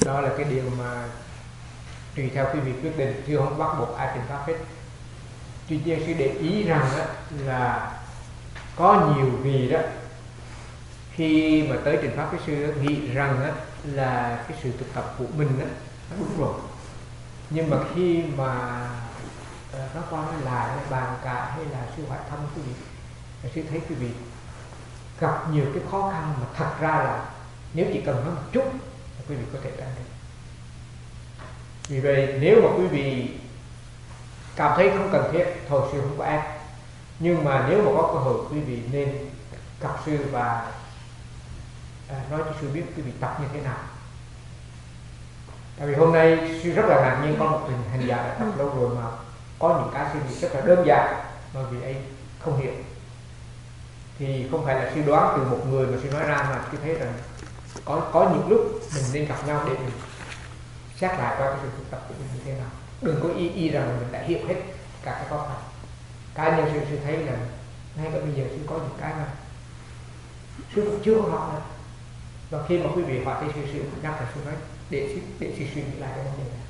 Đó là cái điều mà tùy theo quý vị quyết định, chứ không bắt buộc ai trình pháp hết. Tuy nhiên sư để ý rằng đó, là có nhiều vị đó khi mà tới trình pháp với sư đó, nghĩ rằng đó, là cái sự thực tập của mình đó, nó đúng rồi, nhưng mà khi mà nó qua nói lại bàn cả hay là sư hỏi thăm quý vị, sư thấy quý vị gặp nhiều cái khó khăn mà thật ra là nếu chỉ cần nói một chút là quý vị có thể tránh được. Vì vậy nếu mà quý vị cảm thấy không cần thiết, thôi sư không có ép. Nhưng mà nếu mà có cơ hội, quý vị nên gặp sư và nói cho sư biết quý vị tập như thế nào. Tại vì hôm nay sư rất là ngạc nhiên, có một hành giả đã tập lâu rồi mà có những cái suy nghĩ rất là đơn giản mà vì ấy không hiểu. Thì không phải là sư đoán từ một người mà sư nói ra, mà sư thấy rằng có những lúc mình nên gặp nhau để mình xét lại qua cái sự thực tập của mình như thế nào. Đừng có y rằng mình đã hiểu hết cả cái khó khăn. Cá nhân sư thấy là ngay cả bây giờ sư có những cái mà sư cũng chưa có học nữa. Và khi mà quý vị hỏi thì sư nhắc là sư nói để sư suy nghĩ lại cái vấn đề này.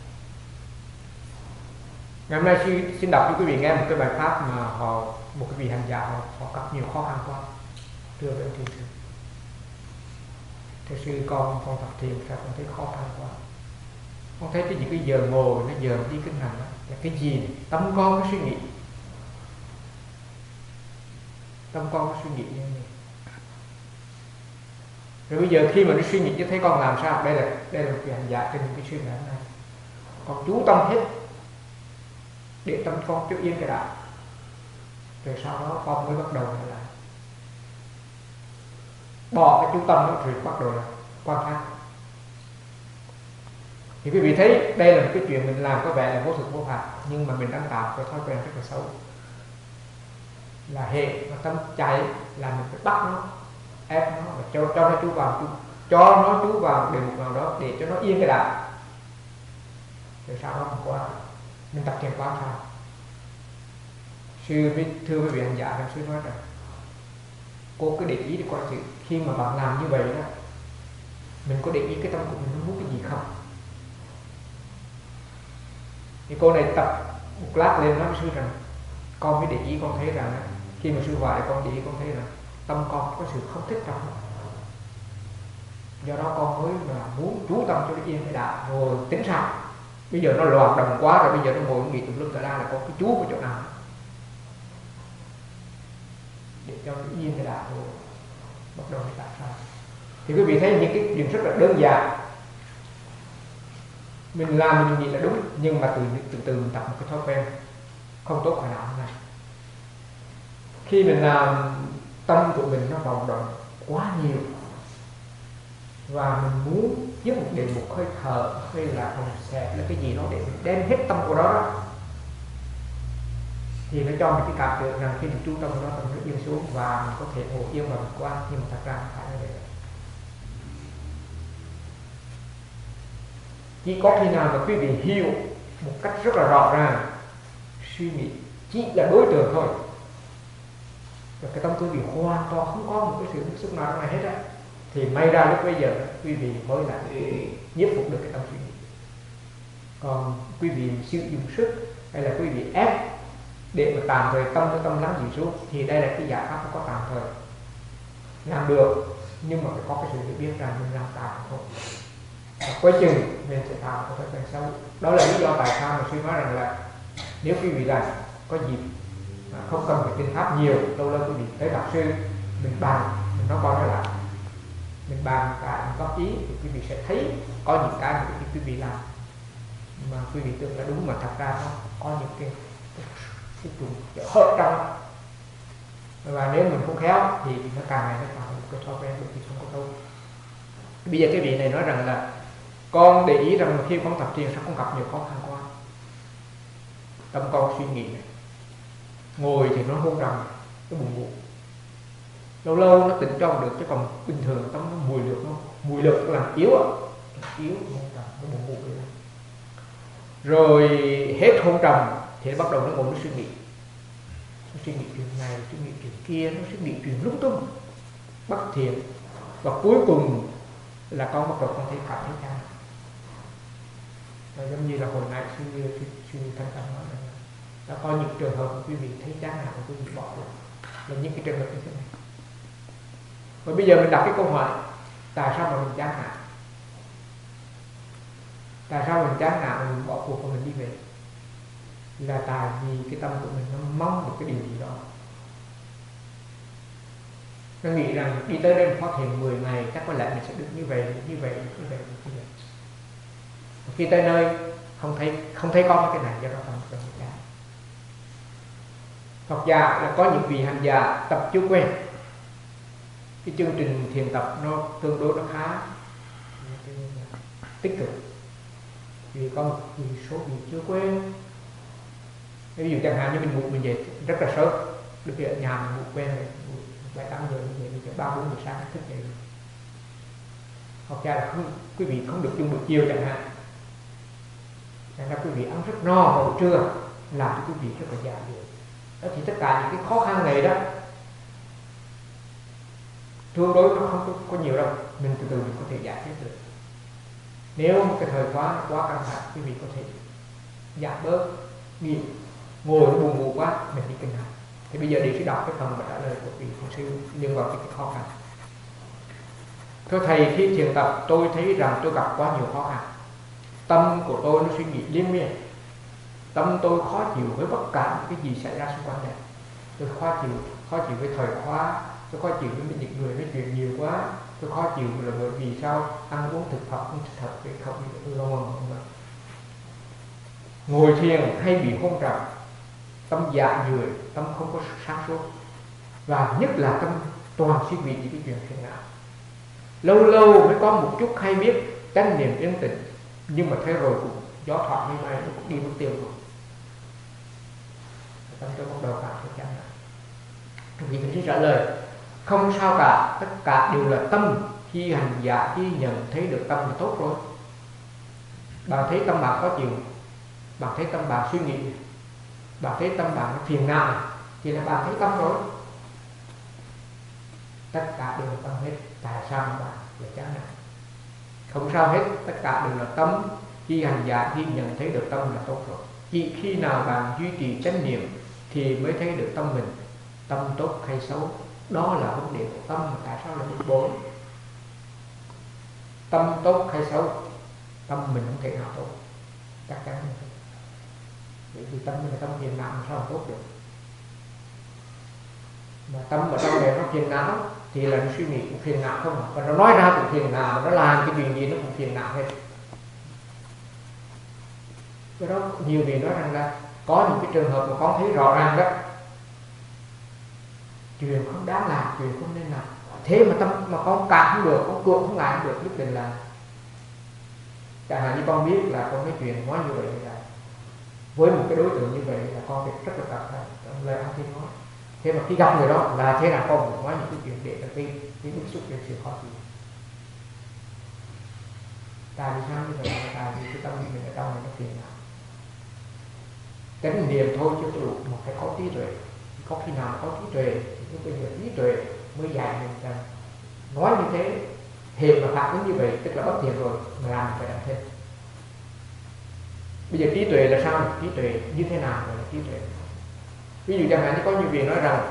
Ngày hôm nay sư xin đọc cho quý vị nghe một cái bài pháp mà một cái vị hành giả họ gặp nhiều khó khăn quá đưa đến thiền sư. Thiền sư con tập thiền sao con thấy khó khăn quá. Con thấy cái những cái giờ ngồi, nó giờ đi kinh hành đó, là cái gì này? Tâm con nó suy nghĩ. Tâm con nó suy nghĩ như này. Rồi bây giờ khi mà nó suy nghĩ chứ thấy con làm sao? Đây là một cái hành giả trên cái suy nghĩ này. Con chú tâm hết để tâm con cho yên cái đạo. Rồi sau đó con mới bắt đầu lại bỏ cái chú tâm đó rồi bắt đầu là quan sát. Thì quý vị thấy đây là một cái chuyện mình làm có vẻ là vô thực vô phạt, nhưng mà mình đang tạo cái thói quen rất là xấu. Là hệ mà tâm chạy là mình phải bắt nó, ép nó và cho nó chú vào đề mục nào đó để cho nó yên cái đạo. Rồi sau đó mình tập thiền quán sao. Sư mới thưa với vị hành giả rằng sư nói rằng cô cứ để ý đi qua sự khi mà bạn làm như vậy đó, mình có để ý cái tâm của mình nó muốn cái gì không. Thì cô này tập một lát lên nói với sư rằng con mới để ý, con thấy rằng khi mà sư gọi con để ý, con thấy rằng tâm con có sự không thích trong nó. Do đó con mới là muốn chú tâm cho nó yên cái đạo rồi tính sao. Bây giờ nó loạn đồng quá rồi, bây giờ nó ngồi nghĩ tùm lum tà la là con cái chú vào chỗ nào để cho nó yên cái đạo rồi bắt đầu tại sao. Thì quý vị thấy những cái chuyện rất là đơn giản mình làm mình nghĩ là đúng, nhưng mà từ từ mình tập một cái thói quen không tốt khỏi nào này. Khi mình làm tâm của mình nó vòng động quá nhiều và mình muốn giúp một đề mục hơi thở hay là hồng xẹp là cái gì đó để mình đem hết tâm của đó thì nó cho mình cái cảm tưởng rằng khi mình chú tâm đó tâm nó yên xuống và mình có thể ngồi yên và mình qua, nhưng mà thật ra không phải là vậy. Chỉ có khi nào mà quý vị hiểu một cách rất là rõ ràng suy nghĩ chỉ là đối tượng thôi, và cái tâm quý vị hoàn toàn không có một cái sự bức xúc nào trong này hết á, thì may ra lúc bây giờ quý vị mới là nhiếp phục được cái tâm suy nghĩ. Còn quý vị sử dụng sức hay là quý vị ép để mà tạm thời tâm lắng dịu xuống thì đây là cái giải pháp nó có tạm thời làm được, nhưng mà phải có cái sự hiểu biết rằng mình làm tạm thôi. Và cuối chừng mình sẽ tạo một thói quen xấu. Đó là lý do tại sao mà sư nói rằng là nếu quý vị là có dịp không cần phải trình pháp nhiều, lâu lâu quý vị tới gặp sư, mình bàn, mình nói qua nói lại, mình bàn cả mình góp ý thì quý vị sẽ thấy có những cái mà quý vị làm mà quý vị tưởng là đúng mà thật ra nó có những cái trùng hở trong. Và nếu mình không khéo thì nó càng ngày nó tạo một cái thói quen cực kỳ không có tốt. Bây giờ cái vị này nói rằng là con để ý rằng khi con tập thiền sao con gặp nhiều khó khăn quá. Tâm con suy nghĩ này, ngồi thì nó hôn trầm, nó buồn ngủ, lâu lâu nó tỉnh trong được, chứ còn bình thường tâm nó mùi lược nó làm yếu yếu hôn trầm, nó buồn ngủ vậy. Rồi hết hôn trầm thì bắt đầu nó ngồi nó suy nghĩ chuyện này, suy nghĩ chuyện kia, nó suy nghĩ chuyện lung tung bất thiện, và cuối cùng là con bắt đầu con thấy cảm thấy chán. giống như là hồi nãy sư Thanh Tâm nói rằng đã có những trường hợp quý vị thấy chán nản quý vị bỏ là những cái trường hợp như thế này. Và bây giờ mình đặt cái câu hỏi, tại sao mà mình chán nản? Tại sao mình chán nản mình bỏ cuộc và mình đi về? Là tại vì cái tâm của mình nó mong một cái điều gì đó. Nó nghĩ rằng đi tới đây có thể 10 ngày chắc có lẽ mình sẽ được như vậy, như vậy, như vậy, như vậy. Khi tới nơi không thấy có cái này, do đó tâm của mình chán. Học giả là có những vị hành giả tập chưa quen, cái chương trình thiền tập nó tương đối nó khá tích cực, vì có một số vị chưa quen. Ví dụ chẳng hạn như mình ngủ mình dậy rất là sớm, được ở nhà mình ngủ quen rồi, 7-8 giờ mình dậy 3-4 giờ sáng thức dậy. Hoặc ra là quý vị không được chung buổi chiều chẳng hạn, thành ra quý vị ăn rất no vào buổi trưa, làm cho quý vị rất là già dội. Đó thì tất cả những cái khó khăn này đó tương đối nó không có nhiều đâu, mình từ từ mình có thể giải quyết được. Nếu một cái thời khóa quá căng thẳng, quý vị có thể giảm bớt, nghỉ, ngồi buồn ngủ quá mình đi kinh hành. Thì bây giờ đi sẽ đọc cái phần mà trả lời của vị thiền sư liên quan tới cái khó khăn. Thưa thầy, khi thiền tập tôi thấy rằng tôi gặp quá nhiều khó khăn. Tâm của tôi nó suy nghĩ liên miên. Tâm tôi khó chịu với tất cả những cái gì xảy ra xung quanh này. Tôi khó chịu với thời khóa, tôi khó chịu với những người nói chuyện nhiều quá, tôi khó chịu là bởi vì sao ăn uống thực phẩm không thích hợp với không như không. Ngồi thiền hay bị hôn trầm, tâm dạ người, tâm không có sáng suốt, và nhất là tâm toàn suy nghĩ những cái chuyện phiền não. Lâu lâu mới có một chút hay biết chánh niệm yên tĩnh, nhưng mà thế rồi cũng gió thoảng như vậy, nó cũng đi mất tiêu rồi. Tâm tôi bắt đầu cảm thấy chán nản. Vì thiền sư trả lời không sao cả, tất cả đều là tâm. Khi hành giả khi nhận thấy được tâm là tốt rồi. Bạn thấy tâm bạn khó chịu, bạn thấy tâm bạn suy nghĩ, bạn thấy tâm bạn phiền não, thì là bạn thấy tâm rồi. Tất cả đều là tâm hết. Tại sao mà bạn lại chán nản? Không sao hết, tất cả đều là tâm. Khi hành giả khi nhận thấy được tâm là tốt rồi. Chỉ khi nào bạn duy trì chánh niệm thì mới thấy được tâm mình, tâm tốt hay xấu. Đó là vấn đề của tâm, mà tại sao lại bực bội? Tâm tốt hay xấu, tâm mình không thể nào tốt, chắc chắn không thể. Bởi vì tâm mình là tâm phiền não, sao mà tốt được? Mà tâm ở trong này nó phiền não thì là nó suy nghĩ cũng phiền não không, và nó nói ra cũng phiền não, nó làm cái chuyện gì nó cũng phiền não hết. Cái đó nhiều người nói rằng là có những cái trường hợp mà con thấy rõ ràng đó, chuyện không đáng làm, chuyện không nên làm, thế mà tâm mà con cản không được, con cưỡng không lại không được, nhất định là chẳng hạn như con biết là con nói chuyện nói như vậy là với một cái đối tượng như vậy là con rất là cẩn thận trong lời ăn tiếng nói. Thế mà khi gặp người đó là thế nào con cũng nói những cái chuyện để cho cái bức xúc đến sự khó chịu. Tại vì sao như vậy? Tại vì cái tâm mình ở trong này nó phiền não. Chánh niệm thôi chưa đủ, mà phải có trí tuệ. Có khi nào có trí tuệ thì lúc bây giờ trí tuệ mới dạy mình rằng nói như thế, hiện mà phản ứng như vậy tức là bất thiện rồi, mà làm phải làm thế. Bây giờ trí tuệ là sao? Trí tuệ như thế nào là trí tuệ? Ví dụ chẳng hạn như có nhiều vị nói rằng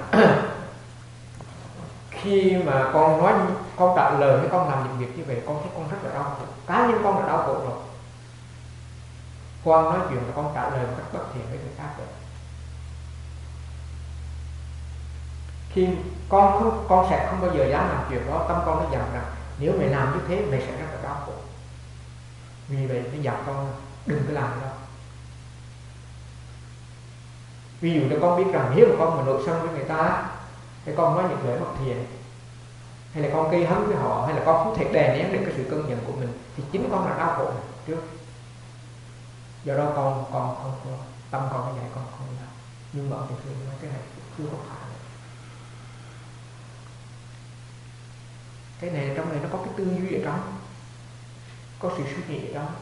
khi mà con nói, con trả lời hay con làm những việc như vậy, con thấy con rất là đau khổ. Cá nhân con là đau khổ rồi. Con nói chuyện là con trả lời một cách bất thiện với người khác rồi. Khi con sẽ không bao giờ dám làm chuyện đó, tâm con nó dặn rằng nếu mày làm như thế mày sẽ rất là đau khổ. Vì vậy nó dặn con đừng có làm đâu. Ví dụ là con biết rằng nếu mà con mà nội sân với người ta, hay con nói những lời bất thiện, hay là con gây hấn với họ, hay là con không thể đè nén được cái sự cơn giận của mình, thì chính con là đau khổ trước. Do đó con không, tâm con nó dạy con không làm. Nhưng mà thường thường nói cái này chưa có phải. Cái này trong này nó có cái tư duy ở trong, có sự suy nghĩ ở trong.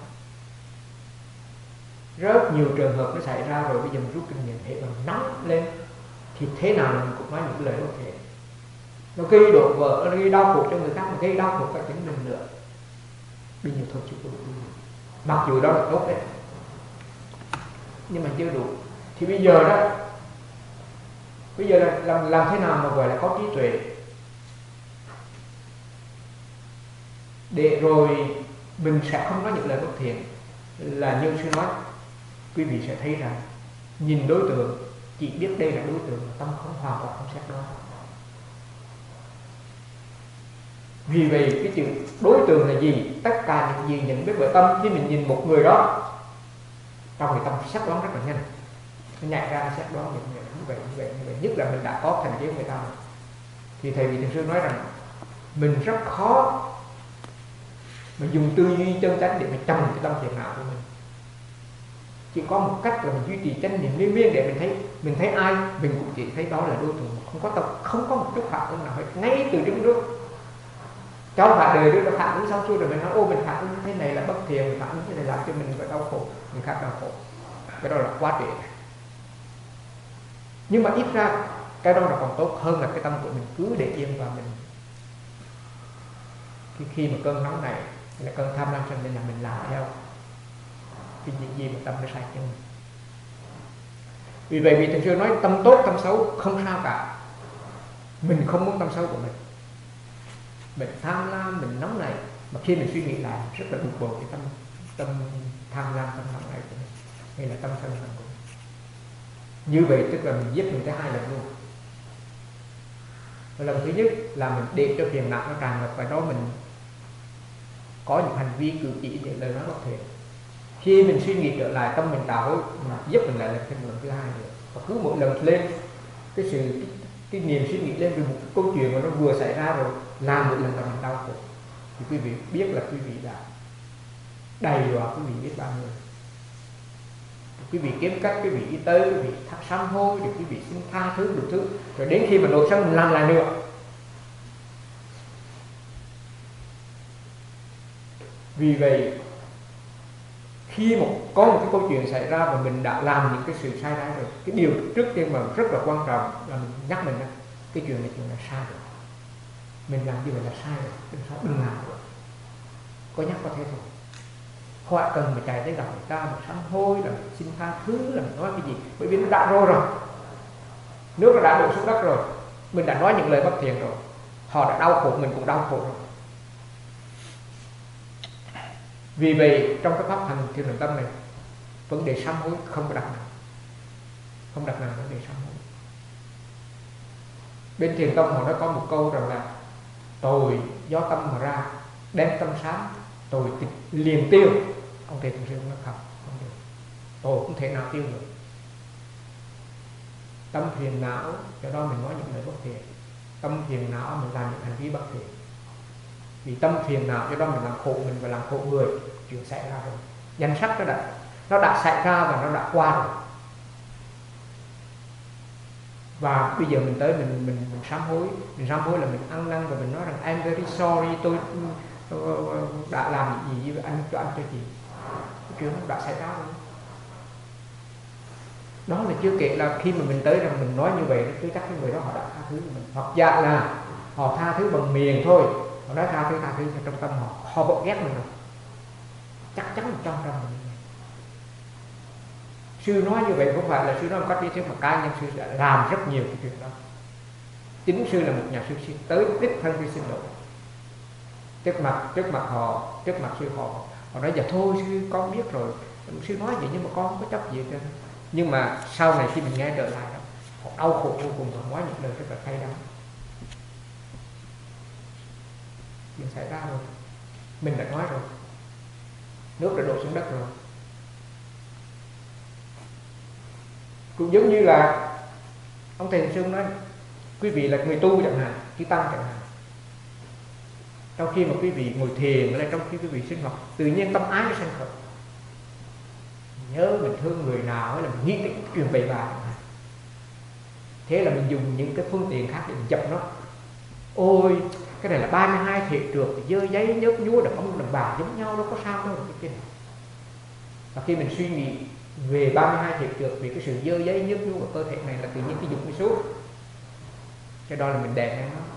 Rất nhiều trường hợp nó xảy ra rồi, bây giờ mình rút kinh nghiệm hệ bằng nóng lên thì thế nào mình cũng nói những lời bất thiện. Nó gây đổ vỡ, nó gây đau khổ cho người khác, mà gây đau khổ cả chính mình nữa. Bây giờ thôi chịu đủ. Mặc dù đó là tốt đấy, nhưng mà chưa đủ. Thì bây giờ đó, bây giờ là làm thế nào mà gọi là có trí tuệ để rồi mình sẽ không nói những lời bất thiện. Là như sư nói, quý vị sẽ thấy rằng nhìn đối tượng chỉ biết đây là đối tượng, tâm không hoàn toàn không xét đoán. Vì vậy cái chữ đối tượng là gì? Tất cả những gì nhận biết bởi tâm. Khi mình nhìn một người đó, trong cái tâm xét đoán rất là nhanh, nó nhảy ra nó xét đoán những người như vậy. Nhất là mình đã có thành kiến người ta. Thì thầy vị thiền sư nói rằng mình rất khó mà dùng tư duy chân chánh để mà trầm cái tâm phiền não của mình. Chỉ có một cách là mình duy trì chánh niệm liên miên để mình thấy ai mình cũng chỉ thấy đó là đối tượng, không có một chút phản ứng nào hết ngay từ trước trước. Trong cả đời nó phản ứng xong xuôi rồi mình nói ô mình phản ứng thế này là bất thiện, mình phản ứng thế này làm cho mình phải đau khổ, người khác đau khổ. Cái đó là quá trễ. Nhưng mà ít ra cái đó là còn tốt hơn là cái tâm của mình cứ để yên và mình khi mà cơn nóng này là cơn tham lam sân lên là mình làm theo cái gì mà tâm nó sai cho mình. Vì vậy vị thiền sư nói tâm tốt tâm xấu không sao cả. Mình không muốn tâm xấu của mình tham lam, mình nóng này, mà khi mình suy nghĩ lại rất là bực bội cái tâm tham lam, tâm nóng này của mình, hay là tâm sân hận của mình. Như vậy tức là mình giết mình tới 2 lần luôn. Lần thứ nhất là mình để cho phiền não nó tràn ngập, và đó mình có những hành vi cử chỉ để lời nói bất thiện. Khi mình suy nghĩ trở lại, tâm mình tạo hối, mình giết mình lại lần thêm lần thứ 2 nữa. Và cứ mỗi lần lên cái niềm suy nghĩ lên về một câu chuyện mà nó vừa xảy ra rồi, làm một lần là mình đau khổ. Thì quý vị biết là quý vị đã đầy đọa quý vị biết bao nhiêu. Quý vị kiếm cách, quý vị đi tới, quý vị sám hối, để quý vị xin tha thứ đủ thứ, rồi đến khi mà nổi sân mình làm lại nữa. Vì vậy khi có một cái câu chuyện xảy ra và mình đã làm những cái sự sai trái rồi, cái điều trước tiên mà rất là quan trọng là mình nhắc mình cái chuyện này sai rồi, mình làm như vậy là sai rồi, đừng làm nữa. Có nhắc có thế thôi, không cần mà chạy tới gặp người ta mà sám hối, là xin tha thứ, là mình nói cái gì, bởi vì nó đã rồi, nước nó đã đổ xuống đất rồi, mình đã nói những lời bất thiện rồi, họ đã đau khổ, mình cũng đau khổ rồi. Vì vậy trong cái pháp hành thiền định tâm này, vấn đề sám hối không có đặt nặng vấn đề sám hối. Bên thiền tông họ nói có một câu rằng là tội do tâm mà ra, đem tâm sáng, tội tịch liền tiêu. Ông thầy thiền sư nói không được, tội không thể nào tiêu được. Tâm phiền não, do đó mình nói những lời bất thiện. Tâm phiền não mình làm những hành vi bất thiện. Vì tâm phiền não cho đó mình làm khổ mình và làm khổ người. Chuyện xảy ra rồi, danh sách nó đã xảy ra và nó đã qua rồi. Và bây giờ mình tới mình sám hối. Mình sám hối là mình ăn năn và mình nói rằng I'm very sorry, tôi đã làm gì với anh, cho chị. Cái chuyện nó đã xảy ra rồi. Đó là chưa kể là khi mà mình tới rằng mình nói như vậy, tôi chắc cái người đó họ đã tha thứ cho mình. Hoặc dạ là họ tha thứ bằng miệng thôi, họ nói tha thứ trong tâm họ vẫn ghét mình rồi. Chắc chắn 100% mình. Sư nói như vậy không phải là sư nói một cách đi theo một cá nhân, sư đã làm rất nhiều cái chuyện đó. Chính sư là một nhà sư tới đích thân đi xin lỗi trước mặt họ, trước mặt sư họ nói dạ thôi sư con biết rồi, sư nói vậy nhưng mà con không có chấp gì hết. Nhưng mà sau này khi mình nghe trở lại đó, họ đau khổ vô cùng, họ nói những lời rất là cay đắng. Chuyện xảy ra rồi, mình đã nói rồi, nước đã đổ xuống đất rồi. Cũng giống như là ông thầy Sơn nói, quý vị là người tu chẳng hạn, chư tăng chẳng hạn, trong khi mà quý vị ngồi thiền, hay trong khi quý vị sinh hoạt, tự nhiên tâm ái nó sanh khởi, nhớ mình thương người nào, hay là mình nghĩ đến chuyện bậy bạ, thế là mình dùng những cái phương tiện khác để mình dập nó. Ôi cái này là 32 thể trượt, dơ giấy nhớp nhúa, đàn ông đàn bà giống nhau, đâu có sao đâu cái này. Và khi mình suy nghĩ về 32 thể trượt, về cái sự dơ giấy nhớp nhúa của cơ thể này, là tự nhiên cái dục mới xuống. Cái đó là mình đè nén nó.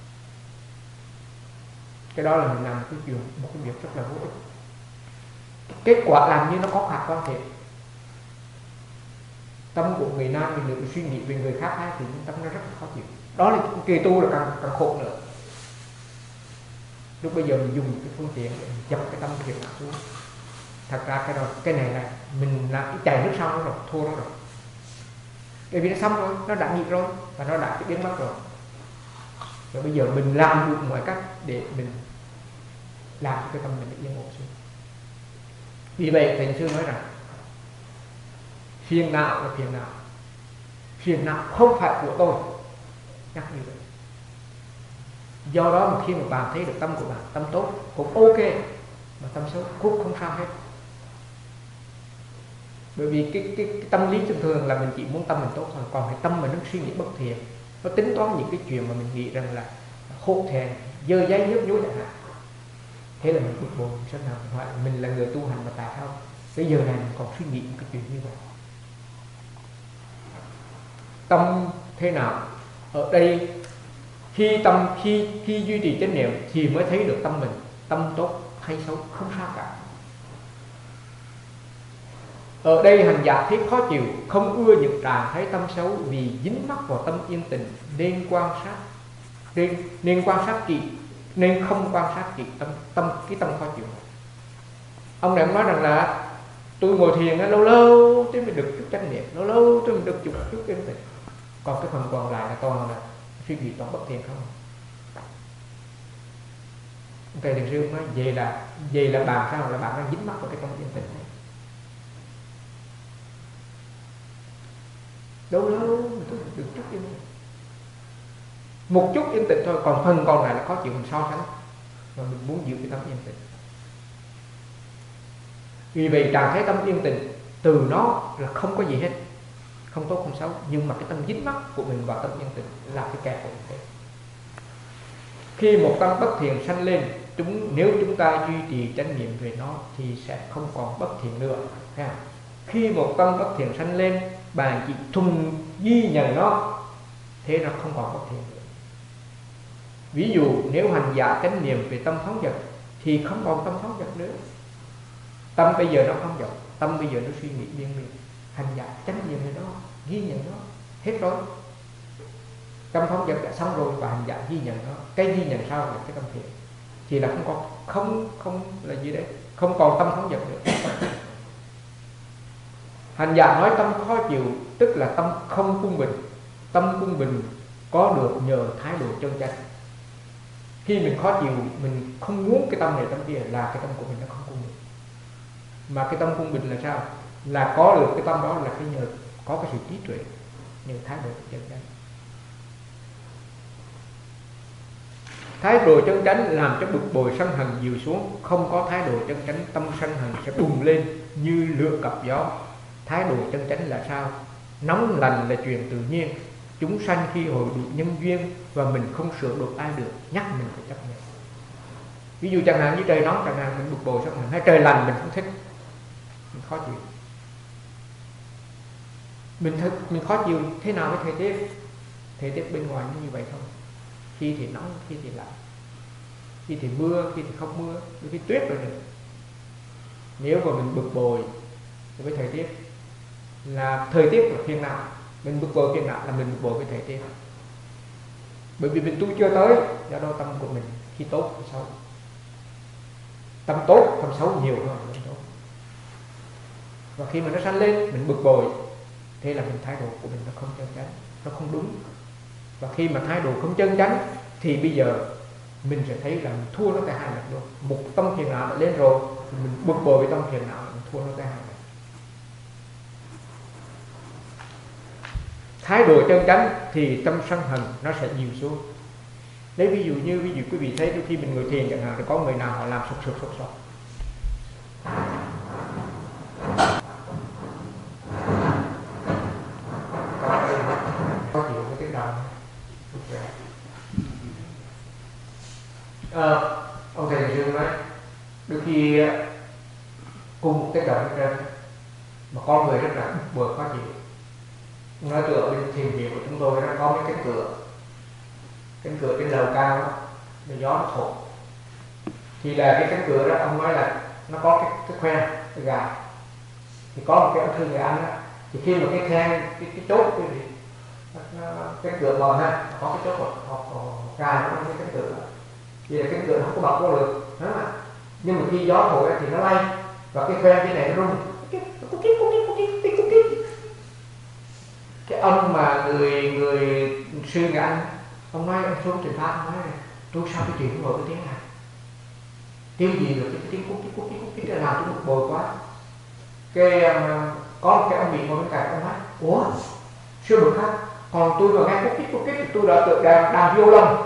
Cái đó là mình làm cái chuyện, một cái việc rất là vô ích. Kết quả làm như nó có khả quan thiện, Tâm của người nam người nữ suy nghĩ về người khác thì tâm nó rất là khó chịu. Đó là kỳ tu là càng khổ nữa. Lúc bây giờ mình dùng cái phương tiện để mình dập cái tâm thiệt não xuống. Thật ra cái này là mình làm chạy nước sau nó rồi, thua nó rồi. Bởi vì nó xong rồi, nó đã nhịp rồi và nó đã biến mất rồi. Rồi bây giờ mình làm được mọi cách để mình làm cho cái tâm mình yên ổn xuống. Vì vậy Thầy Sư nói rằng phiền não là phiền não. Phiền não không phải của tôi. Nhắc như vậy. Do đó mà khi mà bạn thấy được tâm của bạn, tâm tốt cũng ok, mà tâm xấu cũng không sao hết. Bởi vì cái tâm lý thường thường là mình chỉ muốn tâm mình tốt thôi. Còn cái tâm mà nó suy nghĩ bất thiện, nó tính toán những cái chuyện mà mình nghĩ rằng là hốt thẹn, dơ giấy nhớp nhối chẳng hạn, thế là mình bực bội, mình sân hận. Hoặc mình là người tu hành mà tại sao tới giờ này mình còn suy nghĩ những cái chuyện như vậy. Tâm thế nào? Ở đây khi duy trì chánh niệm thì mới thấy được tâm mình, tâm tốt hay xấu không sao cả. Ở đây hành giả thấy khó chịu, không ưa những trạng thái tâm xấu vì dính mắc vào tâm yên tĩnh, nên quan sát, nên quan sát kỹ, nên không quan sát kỹ cái tâm khó chịu. Ông này nói rằng là tôi ngồi thiền lâu lâu tôi mới được chút chánh niệm, lâu lâu tôi mới được chút yên tĩnh, còn cái phần còn lại là toàn là suy nghĩ toàn bất thiện không. Thầy Thiền Sư nói vậy là bạn sao, là bạn đang dính mắc vào cái tâm yên tĩnh này. Lâu lâu tôi được chút yên tĩnh, một chút yên tĩnh thôi, còn phần còn lại là khó chịu, mình so sánh và mình muốn giữ cái tâm yên tĩnh. Vì vậy trạng thái tâm yên tĩnh từ nó là không có gì hết, không tốt không xấu, nhưng mà cái tâm dính mắc của mình vào tâm yên tĩnh là cái kẹt của mình. Khi một tâm bất thiện sanh lên, nếu chúng ta duy trì chánh niệm về nó thì sẽ không còn bất thiện nữa. Khi một tâm bất thiện sanh lên, bạn chỉ thuần ghi nhận nó, thế nó không còn bất thiện nữa. Ví dụ nếu hành giả chánh niệm về tâm phóng dật thì không còn tâm phóng dật nữa. Tâm bây giờ nó phóng dật, tâm bây giờ nó suy nghĩ liên miên, hành giả chánh niệm về nó, ghi nhận nó, hết rồi. Tâm phóng dật đã xong rồi và hành giả ghi nhận nó. Cái ghi nhận sau là cái tâm thiện, thì là không là gì đấy, không còn tâm phóng dật nữa. Hành giả nói tâm khó chịu tức là tâm không quân bình. Tâm quân bình có được nhờ thái độ chân chánh. Khi mình khó chịu, mình không muốn cái tâm này tâm kia, là cái tâm của mình nó không quân bình. Mà cái tâm quân bình là sao? Là có được cái tâm đó là cái nhờ có cái sự trí tuệ, nhờ thái độ chân chánh. Thái độ chân chánh làm cho bực bội sân hận dịu xuống. Không có thái độ chân chánh, tâm sân hận sẽ bùng lên như lửa cặp gió. Thái độ chân chánh là sao? Nóng lành là chuyện tự nhiên. Chúng sanh khi hội đủ nhân duyên và mình không sửa được ai được, nhắc mình phải chấp nhận. Ví dụ chẳng hạn như trời nóng, chẳng hạn mình bực bội sân hận, hay trời lành mình không thích, mình khó chịu. Mình khó chịu thế nào với thời tiết? Thời tiết bên ngoài như vậy thôi. Khi thì nóng, khi thì lạnh, khi thì mưa, khi thì không mưa, khi tuyết rồi nữa. Nếu mà mình bực bội với thời tiết, là thời tiết là phiền não, mình bực bội phiền não là mình bực bội với thời tiết. Bởi vì mình tu chưa tới, do đó tâm của mình khi tốt khi xấu. Tâm tốt, tâm xấu nhiều hơn tâm tốt. Và khi mà nó sanh lên, mình bực bội, thế là thái độ của mình nó không chân chánh, nó không đúng. Và khi mà thái độ không chân chánh thì bây giờ mình sẽ thấy là mình thua nó cả hai mặt luôn. Một tâm phiền não đã lên rồi, mình bực bội với tâm phiền não, mình thua nó cả hai mặt. Thái độ chân chánh thì tâm sân hận nó sẽ dịu xuống. Lấy ví dụ quý vị thấy khi mình ngồi thiền chẳng hạn, thì có người nào họ làm sụt sụt. Có chịu cái tiếng động. Ông thầy Dương nói đôi khi cùng một cái động trên mà con người rất là bực bội khó chịu. Nói tựa bên thiền viện của chúng tôi nó có mấy cánh cửa trên lầu cao đó, gió nó thổi, thì là cái cánh cửa đó ông nói là nó có cái khoen, cái gà, thì có một cái ông thư người Anh đó, Thì khi mà cái khen cái chốt cái cửa bò ha, có cái chốt hoặc ra nó cái cửa, thì là cái cửa nó không có bật vô được, đúng không ạ? Nhưng mà khi gió thổi thì nó lay và cái khoen cái này nó rung, cái ông mà người sư người Anh, ông nói, ông xuống truyền pháp, ông nói này, tôi sao cái chuyện ngồi cái tiếng này, tiếng gì rồi cái tiếng cút kít làm tôi bực bội quá. Cái có một cái ông bị ngồi bên cạnh, ông nói, ủa sư bực khác, còn tôi mà nghe cút kít thì tôi đã tự đàn violon.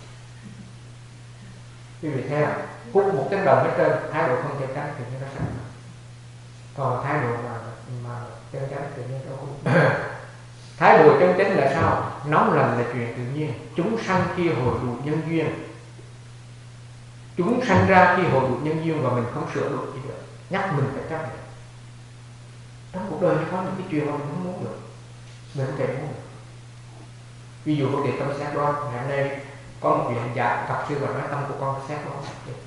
Quý vị thấy không? Cút một tiếng đồng hết trơn, thái độ không chân chắn tự nhiên nó sẵn. Còn thái độ mà chân chắn tự nhiên nó cũng thái độ chân chánh là sao? Nóng lành là chuyện tự nhiên. Chúng sanh khi hội đủ nhân duyên, chúng sanh ra khi hội đủ nhân duyên và mình không sửa được gì được, nhắc mình phải chấp nhận. Trong cuộc đời có những cái chuyện mà mình không muốn được, mình không thể muốn được. Ví dụ vấn đề tâm xét đoán, ngày hôm nay có một vị dạ gặp sư và nói tâm của con xét đoán.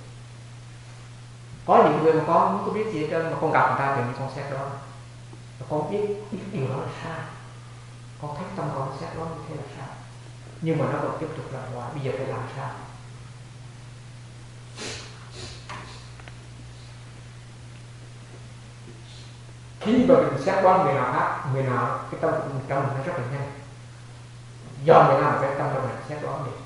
Có những người mà con không có biết gì hết trơn, mà con gặp người ta thì con xét đoán, và con biết điều đó là sai, con thấy tâm con xét đoán như thế là sao, nhưng mà nó vẫn tiếp tục làm hoài. Bây giờ phải làm sao? Khi mà mình xét đoán người nào khác, người nào cái tâm của mình trong mình nó rất là nhanh, do người nào cái tâm của mình xét đoán đi.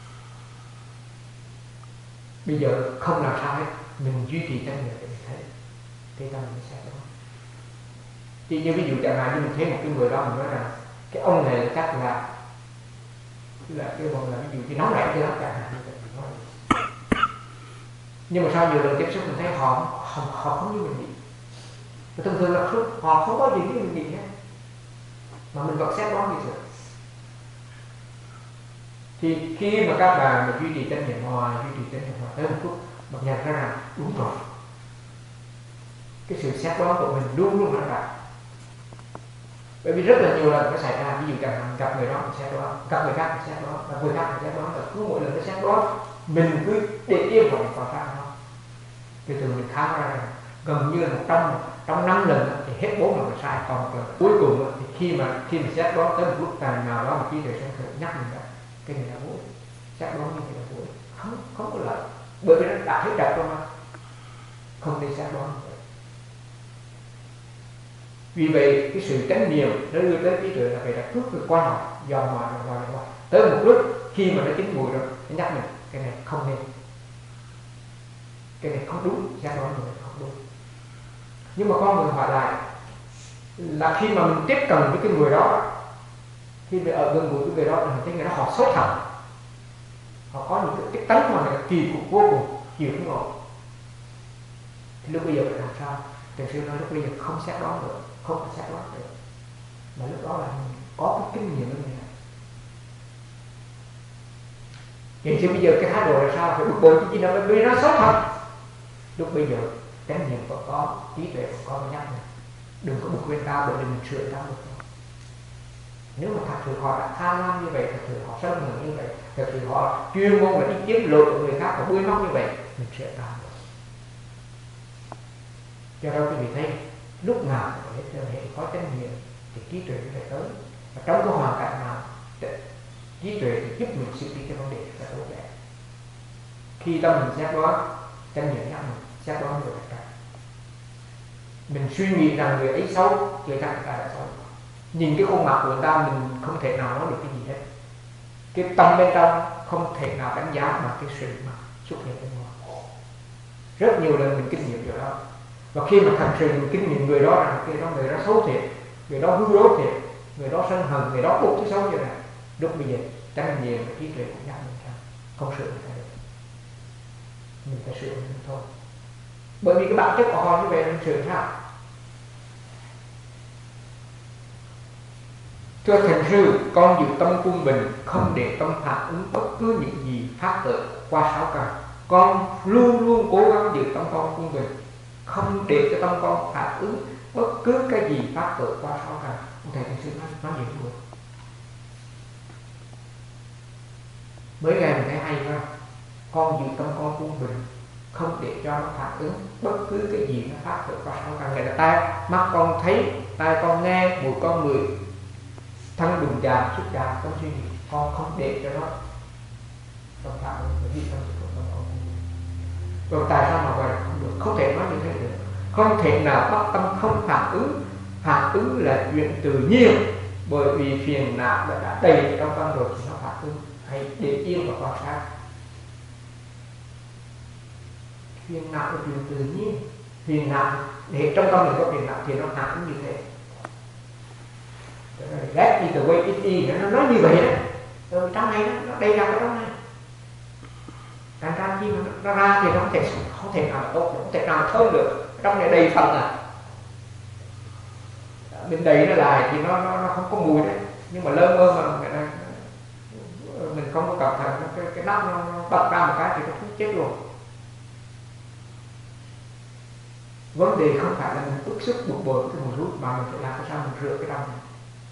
Bây giờ không làm sao hết, mình duy trì chánh niệm để mình thấy cái tâm mình xét đoán. Thì như ví dụ chẳng hạn như mình thấy một cái người đó, mình nói rằng cái ông này chắc là cái bọn là ví dụ thì nóng nảy cho nó chẳng hạn như vậy. Nhưng mà sau nhiều lần tiếp xúc mình thấy họ không như mình nghĩ. Thường thường là họ không có gì như mình nghĩ hết, mà mình vẫn xét đoán như vậy. Thì khi mà các bạn mà duy trì chánh niệm hoài, tới một phút mà nhận ra rằng đúng rồi, cái sự xét đoán của mình luôn luôn là đạt. Bởi vì rất là nhiều lần nó xảy ra, ví dụ chẳng hạn gặp người đó mình xét đoán, gặp người khác mình xét đoán, và người khác mình xét đoán, và cứ mỗi lần nó xét đoán mình cứ để yên vào mình vào ra thôi. Thì từ mình khám ra rằng gần như là trong 5 lần thì hết 4 lần là sai, còn một lần cuối cùng thì khi mình xét đoán tới một lúc nào đó mà trí tuệ sẽ nhắc mình ra cái này là vô, xét đoán như thế là vô, không có lợi, bởi vì nó đã thấy trật rồi mà, không nên xét đoán như vậy. Vì vậy cái sự chánh niệm nó đưa tới trí tuệ là phải đặt trước cái quan học dò ngoài tới một lúc khi mà nó chín mùi rồi nó nhắc mình cái này không nên, cái này không đúng, xét đoán như vậy không đúng. Nhưng mà con người hỏi lại là khi mà mình tiếp cận với cái người đó, khi mình ở gần gũi với người đó thì mình thấy người đó họ sốt thẳng, họ có những cái tánh mà là kỳ cục vô cùng, chịu không nổi. Thì lúc bây giờ phải làm sao? Thầy sư nói lúc bây giờ không xét đoán được, không phải xét đoán được, mà lúc đó là mình có cái kinh nghiệm như này. Vậy thì bây giờ cái thái độ là sao? Phải bực bội chứ gì đâu, bởi vì nó sốt thật. Lúc bây giờ chánh niệm vẫn có, trí tuệ vẫn có, nhắc này đừng có bực quên ta, bởi vì mình sửa ta được. Nếu mà thật sự họ đã tham lam như vậy, thật sự họ sân hận như vậy, thật sự họ chuyên môn là đi kiếm lỗi của người khác và bươi móc như vậy, mình sửa ta được. Do đó quý vị thấy lúc nào hệ có chánh niệm thì trí tuệ phải tới, và trong cái hoàn cảnh nào trí tuệ thì giúp mình xử lý cái vấn đề là tốt đẹp. Khi tâm mình xét đoán, chánh niệm nhắc mình xét đoán được cả. Mình suy nghĩ rằng người ấy xấu, chưa chắc người ta đã xấu. Nhìn cái khuôn mặt của người ta mình không thể nào nói được cái gì hết. Cái tâm bên trong không thể nào đánh giá bằng cái sự mà xuất hiện bên ngoài. Rất nhiều lần mình kinh nghiệm điều đó. Và khi mà thật sự mình kinh nghiệm người đó rằng người đó xấu thiệt, người đó hư đốt thiệt, người đó sân hận, người đó bụng cái xấu như này, lúc bây giờ chánh niệm và trí tuệ cũng nhắc mình ra, không sửa người ta được, mình phải sửa mình thôi. Bởi vì cái bản chất của họ như vậy mình sửa sao? Thưa Thầy sư, con giữ tâm quân bình, không để tâm phản ứng bất cứ những gì phát khởi qua sáu căn. Con luôn luôn cố gắng giữ tâm con quân bình, không để cho tâm con phản ứng bất cứ cái gì phát khởi qua sáu căn. Thầy sư nói gì luôn. Mới ngày mình thấy hay không? Con giữ tâm con quân bình, không để cho nó phản ứng bất cứ cái gì nó phát khởi qua sáu căn. Người ta mắt con thấy tai con nghe, mũi con ngửi, thân đùm chạm, xúc chạm trong suy nghĩ, con không để cho nó trong phạm bởi vì trong sự con không. Rồi tại sao mà gọi là không được? Không thể nói như thế được. Không thể nào bắt tâm không phản ứng. Phản ứng là chuyện tự nhiên, bởi vì phiền não đã đầy trong tâm rồi thì nó phản ứng. Hãy để yên và quan sát. Phiền não là chuyện tự nhiên. Phiền não để trong tâm mình có phiền não thì nó phản ứng như thế. That is the way it is. Nó nói như vậy đó. Rồi trong này nó đầy ra cái trong này. Thành ra khi mà nó ra thì nó không thể nào tốt, không thể nào thơm được. Trong này đầy phần à. Bên đầy nó lại thì nó không có mùi đấy. Nhưng mà lơ mơ mà mình không có cẩn thận, cái nắp nó bật ra một cái thì nó cũng chết luôn. Vấn đề không phải là mình bức xúc bực bội cái mùi hút, mà mình phải làm sao mình rửa cái trong này.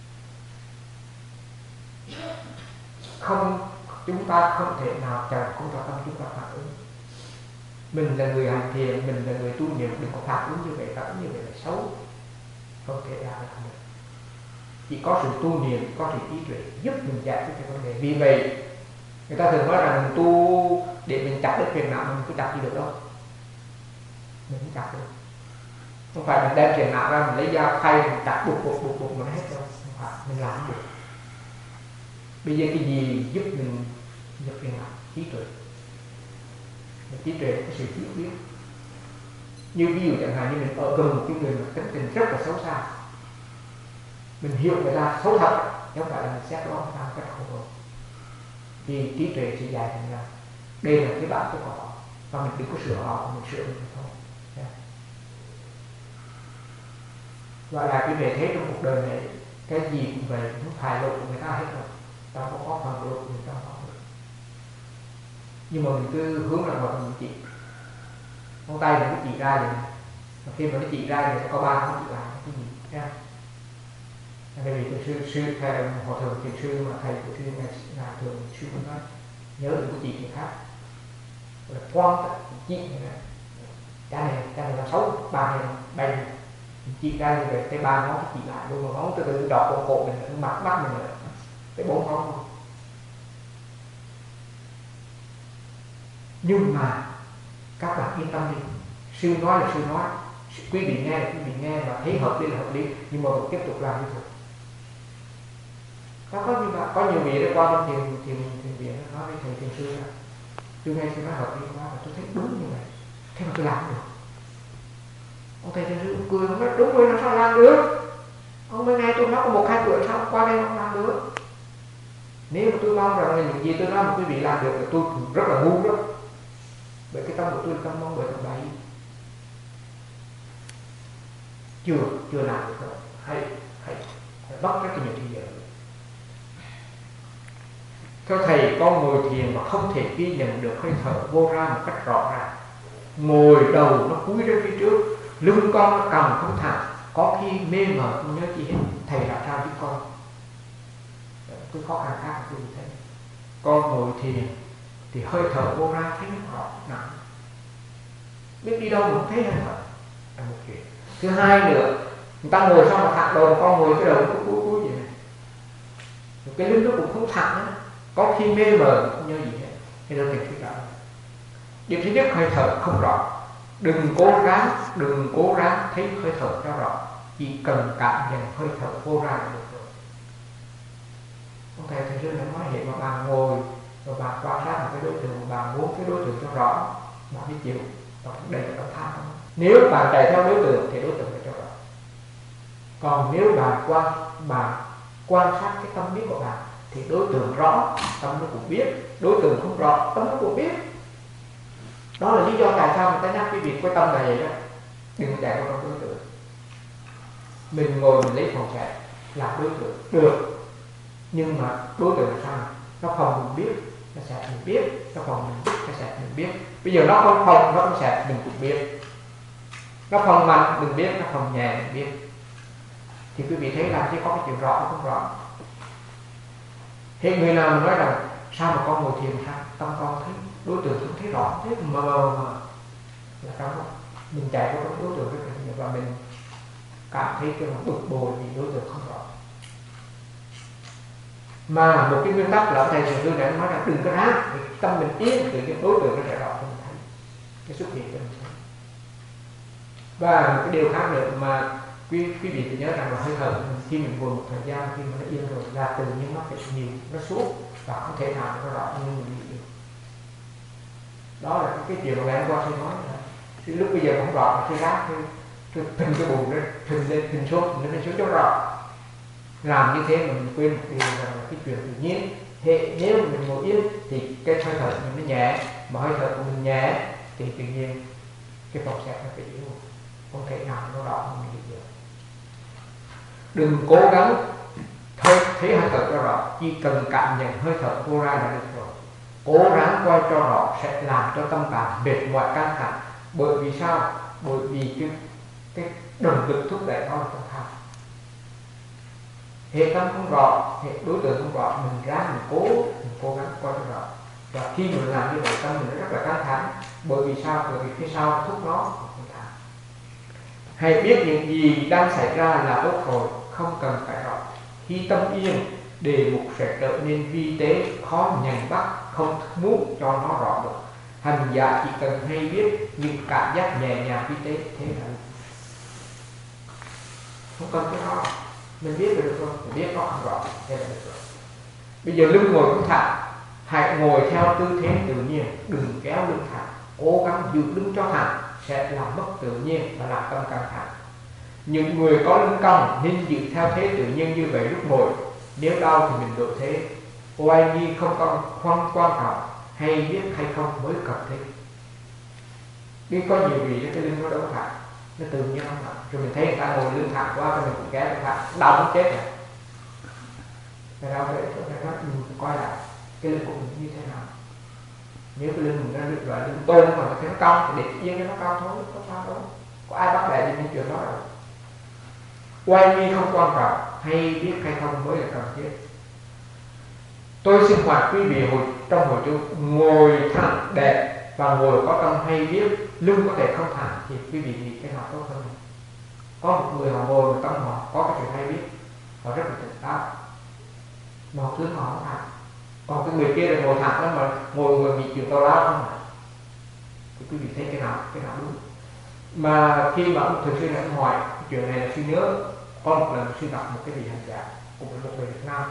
Không, chúng ta không thể nào chờ không cho tâm chúng ta phản ứng. Mình là người hành thiền, mình là người tu niệm, đừng có phản ứng như vậy, phản ứng như vậy là xấu, không thể làm được. Chỉ có sự tu niệm, có sự trí tuệ giúp mình giải quyết cái vấn đề. Vì vậy người ta thường nói rằng mình tu để mình chặt đứt phiền não, mình cứ chặt gì được đâu, mình không chặt được. Không phải mình đem phiền não ra, mình lấy dao khay mình chặt buộc mình hết đâu, không phải, mình làm không được. Bây giờ cái gì giúp mình nhập phiền não? Trí tuệ. Trí tuệ có sự hiểu biết. Như ví dụ chẳng hạn như mình ở gần một cái người mà tính tình rất là xấu xa, mình hiểu người ta xấu thật, chứ không phải là mình xét đó người ta một cách khổ rồi. Thì trí tuệ sẽ dạy thành ra đây là cái bản chất của họ, và mình đừng có sửa họ, mình sửa mình thôi. Gọi là cái về thế trong cuộc đời này, cái gì cũng vậy, cũng phải lộ của người ta hết rồi, ta có phần lộ của người ta không được. Nhưng mà mình cứ hướng là mình chỉ ngón tay mình cứ chỉ ra vậy, và khi mà nó chỉ ra thì sẽ có ba không chỉ làm cái gì nha. Tại vì cái sư thầy họ thường thiền sư mà thầy của sư này là thường sư cũng nói nhớ đừng có chỉ người khác, là quan chỉ như này, cái này là xấu, ba này bay chỉ ra như vậy, cái ba ngón chỉ lại luôn, mà ngón từ từ đọt vào cổ mình, mắt mình nữa, cái bốn ngón luôn. Nhưng mà các bạn yên tâm đi, sư nói là sư nói, quý vị nghe là quý vị nghe, và thấy hợp lý là hợp lý, nhưng mà vẫn tiếp tục làm như thế. Có nhiều vị đã qua bên thiền viện nói với thầy thiền sư là tôi nghe sư nói hợp lý quá và tôi thấy đúng như vậy, thế mà tôi làm được. Ông thầy thiền sư cười, ông nói đúng rồi, làm sao làm được? Ông mới nghe tôi nói có 1-2 tuổi sao qua đây không làm được? Nếu mà tôi mong rằng là những gì tôi nói mà quý vị làm được thì tôi rất là ngu đó. Bởi cái tâm của tôi là tâm mong bởi tâm bậy. Chưa làm được rồi. Hãy bắt các cái nhận giờ. Theo thầy, con ngồi thiền mà không thể ghi nhận được hơi thở vô ra một cách rõ ràng. Ngồi đầu nó cúi ra phía trước, lưng con nó cầm không thẳng, có khi mê mờ không nhớ gì hết. Thầy đã trao giúp con cái khó khăn khác là như thế. Con ngồi thiền thì hơi thở vô ra thấy nó rõ nặng, biết đi đâu mà không thấy hơi thở là một chuyện. Thứ hai nữa, người ta ngồi xong mà thẳng đầu, con ngồi cái đầu nó cúi vậy này, cái lưng nó cũng không thẳng nữa, có khi mê mờ không nhớ gì hết. Thế nên thầy thuyết đạo điểm thứ nhất, hơi thở không rõ, đừng cố gắng thấy hơi thở cho rõ, chỉ cần cảm nhận hơi thở vô ra là được rồi. Ông thầy sư đã nói hiện mà bạn ngồi rồi bạn quan sát một cái đối tượng, bạn muốn cái đối tượng cho rõ, bạn biết chịu, và đây là động tham. Nếu bạn chạy theo đối tượng thì đối tượng phải cho rõ. Còn nếu bạn quan sát cái tâm biết của bạn thì đối tượng rõ, tâm nó cũng biết, đối tượng không rõ, tâm nó cũng biết. Đó là lý do tại sao người ta nhắc cái việc với tâm là vậy đó. Đừng chạy vào trong đối tượng. Mình ngồi mình lấy phòng chạy làm đối tượng được, nhưng mà đối tượng là sao? Nó phòng mình biết, nó sạch mình biết, nó phòng mình biết, nó sạch mình biết. Bây giờ nó không phòng, nó không sạch mình cũng biết. Nó phòng mạnh mình biết, nó phòng nhẹ mình biết. Thì quý vị thấy làm chứ có cái chuyện rõ không rõ. Hiện người nào mà nói rằng sao mà con ngồi thiền sao tâm con thấy đối tượng không thấy rõ, thế mờ là trong đó mình chạy vào trong đối tượng rất là nhiều, và cảm thấy cái bực bội vì đối tượng không rõ. Mà một cái nguyên tắc là thầy thầy tôi đã nói là đừng có ráng, tâm mình yên tự nhiên đối tượng nó sẽ rõ cho mình thấy, cái xuất hiện cho mình thấy. Và một cái điều khác nữa mà quý vị phải nhớ rằng là hơi thở khi mình ngồi một thời gian, khi nó yên rồi là tự nhiên nó phải nhiều, nó suốt và không thể nào nó rõ như mình nghĩ được. Đó là cái chuyện mà ngày hôm qua tôi nói là lúc bây giờ không rõ, tôi ráng tôi phình cái bụng lên, phình lên, phình xuống, nó lên xuống cho rõ. Làm như thế mà mình quên một điều rằng là cái chuyện tự nhiên. Nếu mình ngồi yên thì cái hơi thở của mình nó nhẹ, mà hơi thở của mình nhẹ thì tự nhiên cái phòng xẹp nó phải yếu, không thể nào nó rõ hơn mình được. Đừng cố gắng thấy hơi thở cho rõ, chỉ cần cảm nhận hơi thở vô ra là được rồi. Cố gắng quay cho rõ sẽ làm cho tâm cảm mệt mỏi căng thẳng. Bởi vì sao? Bởi vì cái động lực thúc đẩy đó là căng thẳng. Hệ tâm không rõ, hệ đối tượng không rõ, mình cố gắng quay cho rõ. Và khi mình làm như vậy tâm mình nó rất là căng thẳng. Bởi vì sao? Bởi vì phía sau thúc nó căng thẳng. Hãy biết những gì đang xảy ra là tốt rồi, không cần phải rõ. Khi tâm yên, đề mục sẽ trở nên vi tế, khó nhận bắt, không muốn cho nó rõ được. Hành giả chỉ cần hay biết những cảm giác nhẹ nhàng vi tế thế là không cần cái đó, mình biết được rồi, mình biết nó không rõ thế là được rồi. Bây giờ lưng ngồi cũng thẳng, hãy ngồi theo tư thế tự nhiên, đừng kéo lưng thẳng, cố gắng giữ lưng cho thẳng sẽ làm mất tự nhiên và làm tâm căng thẳng. Những người có lưng cong nên giữ theo thế tự nhiên như vậy lúc ngồi. Nếu đau thì mình đổi thế. Oai nghi không quan trọng, hay biết hay không mới cần thế. Đi có nhiều vị cái lưng nó đâu có thẳng, nó tự nhiên không thẳng. Rồi mình thấy người ta ngồi lưng thẳng quá, mình cũng kéo nó thẳng, đau muốn chết rồi. Tại đau vậy, mình coi lại cái lưng của mình như thế nào. Nếu cái lưng mình nó được gọi lưng tôn mà thấy nó cong thì để yên cho nó cong thôi, có sao đâu. Có ai bắt bẻ gì những chuyện đó đâu. Oai nghi không quan trọng, hay biết hay không mới là cần thiết. Tôi sinh hoạt quý vị trong hội chúng ngồi thẳng đẹp và ngồi có tâm hay biết, lưng có thể không thẳng thì quý vị nghĩ cái nào tốt hơn. Có một người họ ngồi mà tâm họ có cái sự hay biết, họ rất là tỉnh táo, mà họ lưng họ không thẳng. Còn cái người kia là ngồi thẳng đó mà ngồi bị chuyện tao lao không hả? Thì quý vị thấy cái nào đúng. Mà khi mà ông thường xuyên là hỏi chuyện này là suy nhớ, có một lần suy đọc một cái vị hành giả cũng là một người Việt Nam.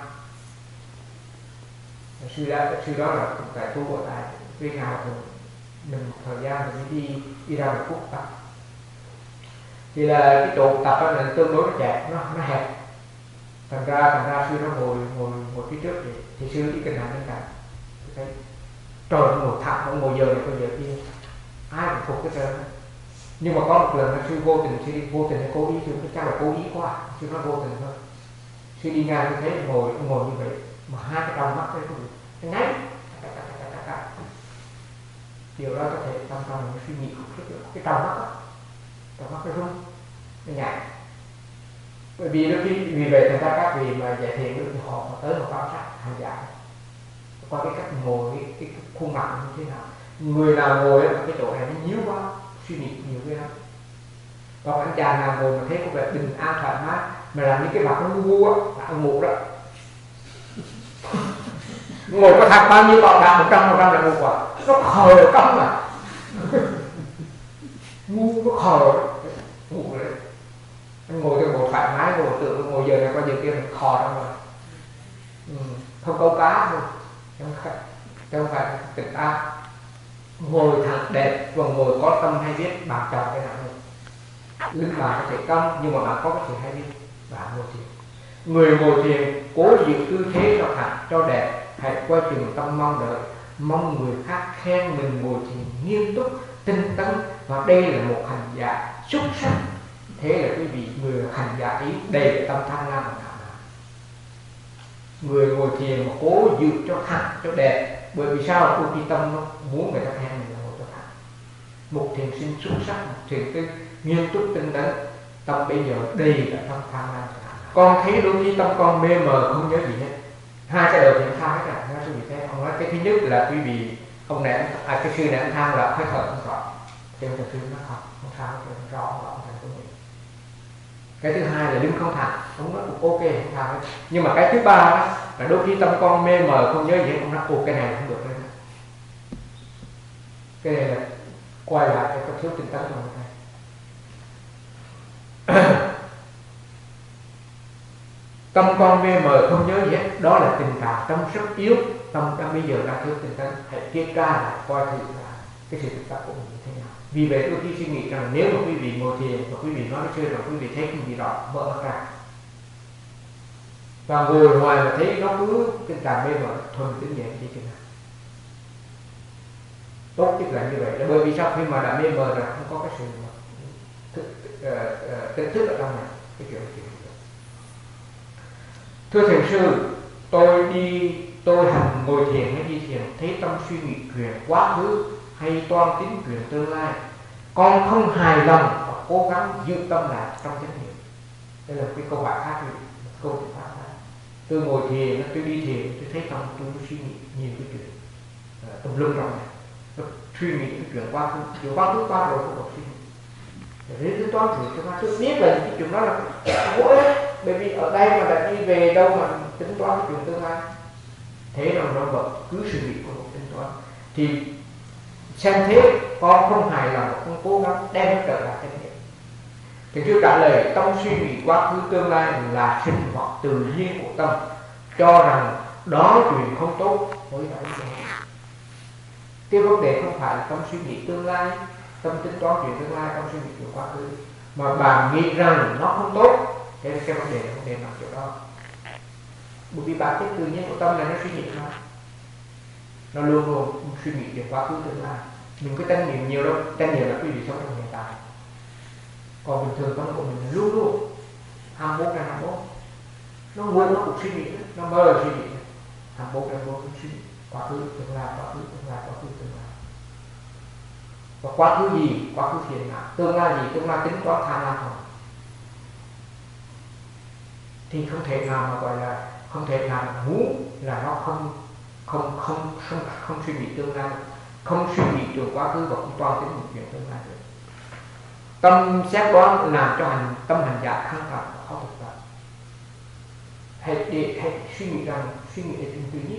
Sư đó là tại tu bộ tại Việt Nam, mình một thời gian mình đi ra một phút tập. Thì là cái chỗ tập đó là tương đối nó chẹp, nó hẹp. Thành ra sư nó ngồi phía trước thì sư đi kinh hành bên cạnh. Thấy trời, nó ngồi thẳng, nó ngồi giờ này có giờ kia, ai cũng phục cái trời đó. Nhưng mà có một lần sư vô tình hay cố ý, sư chắc là cố ý quá, sư nó vô tình thôi. Sư đi ngang như thế ngồi như vậy mà hai cái đầu mắt đấy nó nháy, điều đó có thể trong mình suy nghĩ cái đầu mắt nó rung, nó nhảy. Bởi vì đôi khi vì vậy thành ra các vị mà giải thiện được thì họ tới một quan sát hành giả qua cái cách ngồi, cái khuôn mặt như thế nào. Người nào ngồi ở cái chỗ này nó nhíu quá, suy nghĩ nhiều cái lắm. Còn anh chàng nào ngồi mà thấy có vẻ bình an thoải mái mà làm những cái mặt nó ngu á, là ăn ngủ đó. Ngồi có thằng bao nhiêu bọn đạt 100% là ngu quá, nó khờ cong mà. Ngu nó khờ, ngủ đấy. Anh ngồi cái ngồi thoải mái, ngồi tượng ngồi giờ này qua giờ kia mình khò ra mà. Không câu cá thôi, không phải tỉnh táo. Ngồi thẳng đẹp và ngồi có tâm hay biết, bạn chọn cái nào hơn. Lưng bạn có thể cong nhưng mà bạn có cái sự hay biết, bạn ngồi thiền. Người ngồi thiền cố giữ tư thế cho thẳng, cho đẹp. Hãy quay chừng tâm mong đợi, mong người khác khen mình ngồi thiền nghiêm túc, tinh tấn, và đây là một hành giả xuất sắc. Thế là quý vị, người hành giả ấy đầy tâm tham lam và ngạo mạn. Người ngồi thiền mà cố giữ cho thẳng, cho đẹp. Bởi vì sao? Đôi khi tâm nó muốn người ta khen mình là ngồi cho thẳng. Một thiền sinh xuất sắc, một thiền tư nghiêm túc tinh tấn, tâm bây giờ đầy là tâm tham lam và ngạo mạn. Con thấy đôi khi tâm con mê mờ không nhớ gì hết. Hai cái đầu thì tham hết cả, quý vị thấy. Ông nói cái thứ nhất là quý vị, cái sư này anh tham là hơi thở không rõ. Thì ông sư nó không sao, rõ của mình. Cái thứ hai là lưng không thẳng, ông nói ok không thẳng. Nhưng mà cái thứ ba đó là đôi khi tâm con mê mờ không nhớ gì hết, ông nói cái này không được rồi. Cái này là quay lại cái thiếu tinh tấn của này. Tâm con mê mờ không nhớ gì hết, đó là tình trạng tâm rất yếu, tâm đang bây giờ đang thiếu tinh tấn. Hãy kiểm tra lại coi thử là cái sự thực tập của mình như thế nào. Vì vậy đôi khi suy nghĩ rằng nếu mà quý vị ngồi thiền và quý vị nói với chơi rồi quý vị thấy cái gì đó mở mắt ra và ngồi ngoài mà thấy nó cứ tình trạng mê mờ thuần tính nhẹ đi chừng nào. Tốt nhất là như vậy, là bởi vì sao khi mà đã mê mờ rồi không có cái sự tỉnh thức ở trong này cái kiểu. Thưa thiền sư, tôi hành ngồi thiền hay đi thiền thấy tâm suy nghĩ chuyện quá khứ hay toan tính chuyện tương lai, con không hài lòng và cố gắng giữ tâm lại trong chánh niệm. Đây là cái câu hỏi khác, câu hỏi khác. Tôi ngồi thiền, tôi đi thiền, tôi thấy tâm tôi suy nghĩ nhiều cái chuyện tùm lum trong này, tôi suy nghĩ cái chuyện quá khứ qua rồi không có suy nghĩ. Để tôi toán chuyện cho nó tôi biết là cái chuyện đó là vô ích, bởi vì ở đây mà đã đi về đâu mà tính toán cái chuyện tương lai. Thế nào nó bật cứ suy nghĩ của một tính toán thì xem thế con không hài lòng, không cố gắng đem nó trở lại chánh niệm. Thì chưa trả lời tâm suy nghĩ quá khứ tương lai là sinh hoạt tự nhiên của tâm, cho rằng đó chuyện không tốt với đại. Cái vấn đề không phải là tâm suy nghĩ tương lai, tâm tính toán chuyện tương lai, tâm suy nghĩ chuyện quá khứ, mà bạn nghĩ rằng nó không tốt. Thế là cái vấn đề nằm chỗ đó. Bởi vì bản chất tự nhiên của tâm là nó suy nghĩ nó luôn luôn suy nghĩ về quá khứ tương lai. Mình có tranh niệm nhiều đâu, tranh niệm là quý vị sống trong hiện tại. Còn bình thường tâm của mình luôn luôn 24/24, nó muốn nó cũng suy nghĩ, nó mơ suy nghĩ 24/24 suy nghĩ quá khứ tương lai, quá khứ tương lai, quá khứ tương lai. Và quá khứ gì? Quá khứ phiền não. Tương lai gì? Tương lai tính toán tham lam thôi. Thì không thể nào mà gọi là không thể nào mà muốn là nó không suy nghĩ tương lai, không suy nghĩ từ quá khứ và không toan tính một chuyện tương lai được. Tâm xét đoán làm cho tâm hành giả khăn tập và khó thực tập. Hãy suy nghĩ rằng suy nghĩ là chuyện tự nhiên.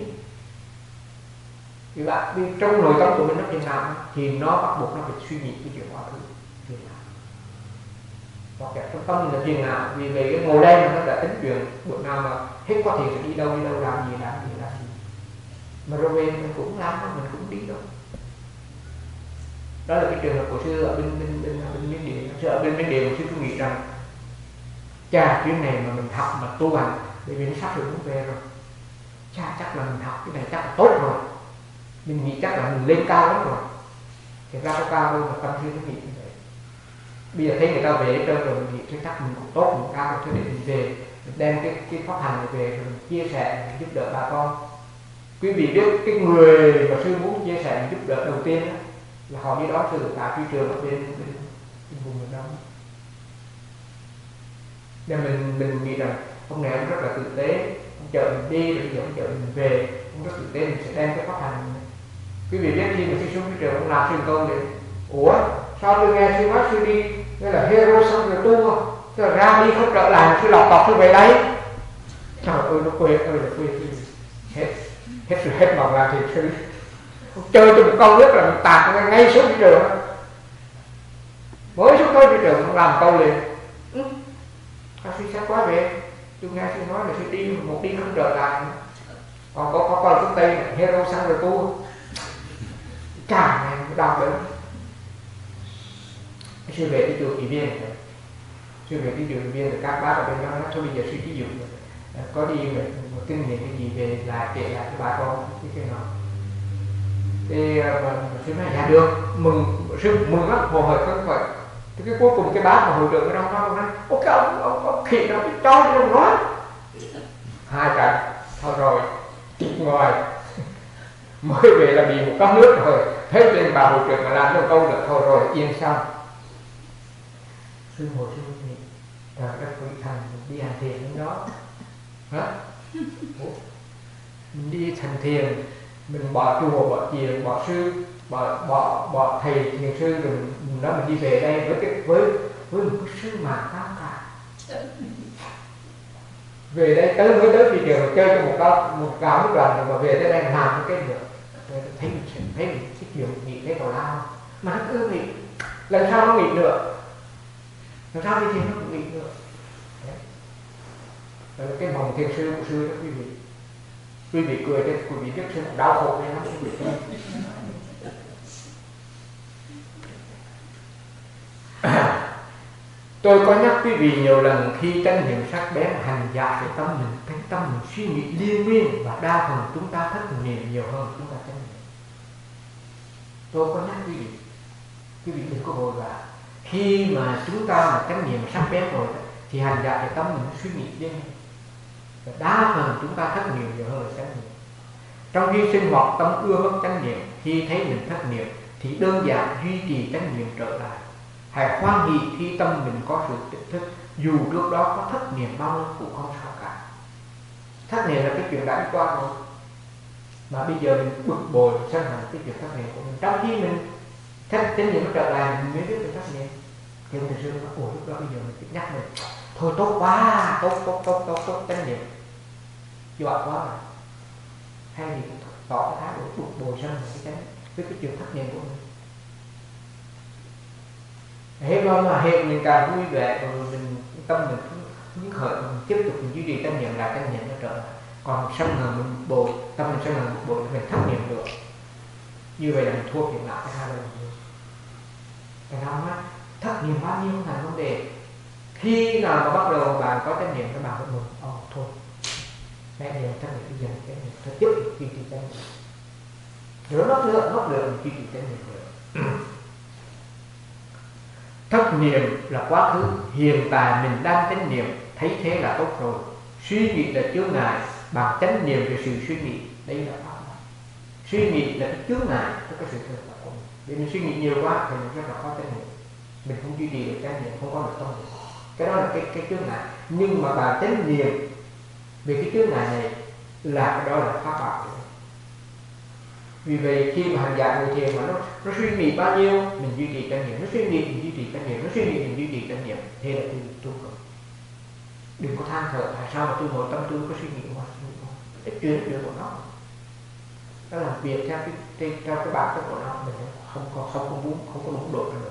Vì trong nội tâm của mình nó phiền não thì nó bắt buộc nó phải suy nghĩ cái chuyện quá khứ phiền não. Và kẹp trong tâm là phiền não, vì về cái ngồi đây mà nó đã tính chuyện bữa nào mà hết có thể sẽ đi đâu làm gì. Mà rồi về mình cũng làm, mình cũng đi đâu. Đó là cái trường hợp của sư ở bên Miến Điện. Sư ở bên Miến Điện, sư cứ nghĩ rằng chà, chuyến này mà mình học mà tu hành, bởi vì nó sắp sửa muốn về rồi, chà, chắc là mình học cái này chắc là tốt rồi, mình nghĩ chắc là mình lên cao lắm rồi. Thì ra có cao đâu mà tâm sư nó nghĩ như vậy. Bây giờ thấy người ta về hết trơn rồi, mình nghĩ chắc mình cũng tốt, mình cao, thế để mình về, mình đem cái pháp hành này về rồi mình chia sẻ, mình giúp đỡ bà con. Quý vị biết cái người mà sư muốn chia sẻ giúp đỡ đầu tiên đó, là họ đi đón sư tại phi trường ở bên vùng miền Đông. Nên mình nghĩ rằng ông này ông rất là tử tế, ông chở mình đi rồi giờ ông chở mình về, ông rất tử tế, mình sẽ đem cái pháp hành này. Quý vị biết khi mà sư xuống phi trường ông làm sư câu này, ủa sao tôi nghe sư nói sư đi nghĩa là hero xong rồi tu không, rồi ra đi không trở lại sư lọt tọt sư về đấy. Trời ơi nó quê ơi là quê, hết lòng làm thì sư chơi cho một câu rất là tạt ngay xuống phi trường, mới xuống tới phi trường không làm câu liền. Sư sát quá về, tôi nghe sư nói là sư đi một đi không trở lại, còn có con xuống Tây này, hero xong rồi tu cả này đau đớn. Sư về cái chùa Kỳ Viên này, sư về cái chùa Kỳ Viên rồi các bác ở bên đó nói thôi bây giờ sư ví dụ có đi một kinh nghiệm cái gì về là kể lại cho bà con cái nào. Thì sư nói dạ được, sư mừng lắm, hồ hởi phấn khởi. Thì cái cuối cùng cái bác mà hội trưởng ở trong đó nói, ô cái ông khỉ nó cái cho đi đâu nói. Hai trận, thôi rồi, chịu ngoài. Mới về là bị một cốc nước rồi, thấy trên bà hội trưởng mà làm cho câu được thôi rồi, yên xong. Sư ngồi sư nghĩ, trời đất quý thành, mình đi hành thiền đến đó. Hả? Mình đi hành thiền, mình bỏ chùa, bỏ chiền, bỏ sư, bỏ thầy thiền sư, rồi mình nói mình đi về đây với một cái sư mà cao cả. Về đây mới tới thị trường chơi cho một gạo nước lạnh, mà về tới đây làm cái được, thấy mình cái kiểu nghỉ cái tào lao mà nó cứ nghỉ, lần sau nó nghỉ nữa, lần sau đi thì nó cũng nghỉ nữa. Đấy là cái mộng thiền sư của sư đó quý vị cười thì quý vị biết sư đau khổ này lắm quý vị. Tôi có nhắc quý vị nhiều lần, khi chánh niệm sắc bén hành giả về tâm mình suy nghĩ liên miên, và đa phần chúng ta thất niệm nhiều hơn chúng ta chánh niệm. Tôi có nhắc quý vị đừng có vội vã. Khi mà chúng ta mà chánh niệm sắc bén rồi thì hành giả về tâm mình suy nghĩ liên miên, và đa phần chúng ta thất niệm nhiều hơn là chánh niệm. Trong khi sinh hoạt tâm ưa mất chánh niệm, khi thấy mình thất niệm thì đơn giản duy trì chánh niệm trở lại. Hãy hoan hỷ khi tâm mình có sự tỉnh thức, dù trước đó có thất niệm bao lâu cũng không sao cả. Thất niệm là cái chuyện đã đi qua rồi, mà bây giờ mình bực bội sân hận cái chuyện thất niệm của mình. Trong khi mình chánh niệm nó trở lại, mình mới biết được thất niệm. Thì ông thầy sư nói, ồ lúc đó bây giờ mình nhắc mình, thôi tốt quá, tốt chánh niệm, dọa quá rồi. Hay thì tỏ cái thái độ bực bội sân hận với cái chuyện thất niệm của mình. Hết lo mà hết mình càng vui vẻ, rồi mình tâm mình hứng khởi, mình tiếp tục mình duy trì chánh niệm là chánh niệm nó trở lại. Còn sân hận mình bội, tâm mình sân hận bực bội mình thất niệm được. Như vậy là mình thua hiện lại cái hai lần nhiều. Tại sao á? Thất niệm bao nhiêu là vấn đề. Khi nào mà bắt đầu bạn có chánh niệm, các bạn vẫn mừng, thôi mẹ điều chánh niệm bây giờ chánh niệm, thôi tiếp tục duy trì chánh niệm. Nếu nó nữa mình duy trì chánh niệm được. Thất niệm là quá khứ, hiện tại mình đang chánh niệm, thấy thế là tốt rồi. Suy nghĩ là chướng ngại, bằng chánh niệm về sự suy nghĩ, đây là pháp. Suy nghĩ là cái chướng ngại của cái sự thực tập của mình. Vì mình suy nghĩ nhiều quá thì mình rất là khó chánh niệm, mình không duy trì được chánh niệm, không có được tâm niệm. Cái đó là cái chướng ngại. Nhưng mà bằng chánh niệm về cái chướng ngại này là cái đó là pháp bảo. Vì vậy khi mà hành giả ngồi thiền mà nó suy nghĩ bao nhiêu mình duy trì chánh niệm, nó suy nghĩ mình duy trì chánh niệm, nó suy nghĩ mình duy trì chánh niệm, thế là tu rồi. Đừng có than thở tại sao mà tôi ngồi tâm tôi có suy nghĩ quá, cái chuyện của nó làm việc theo cái bản chất của nó, mình không có đúng độ được.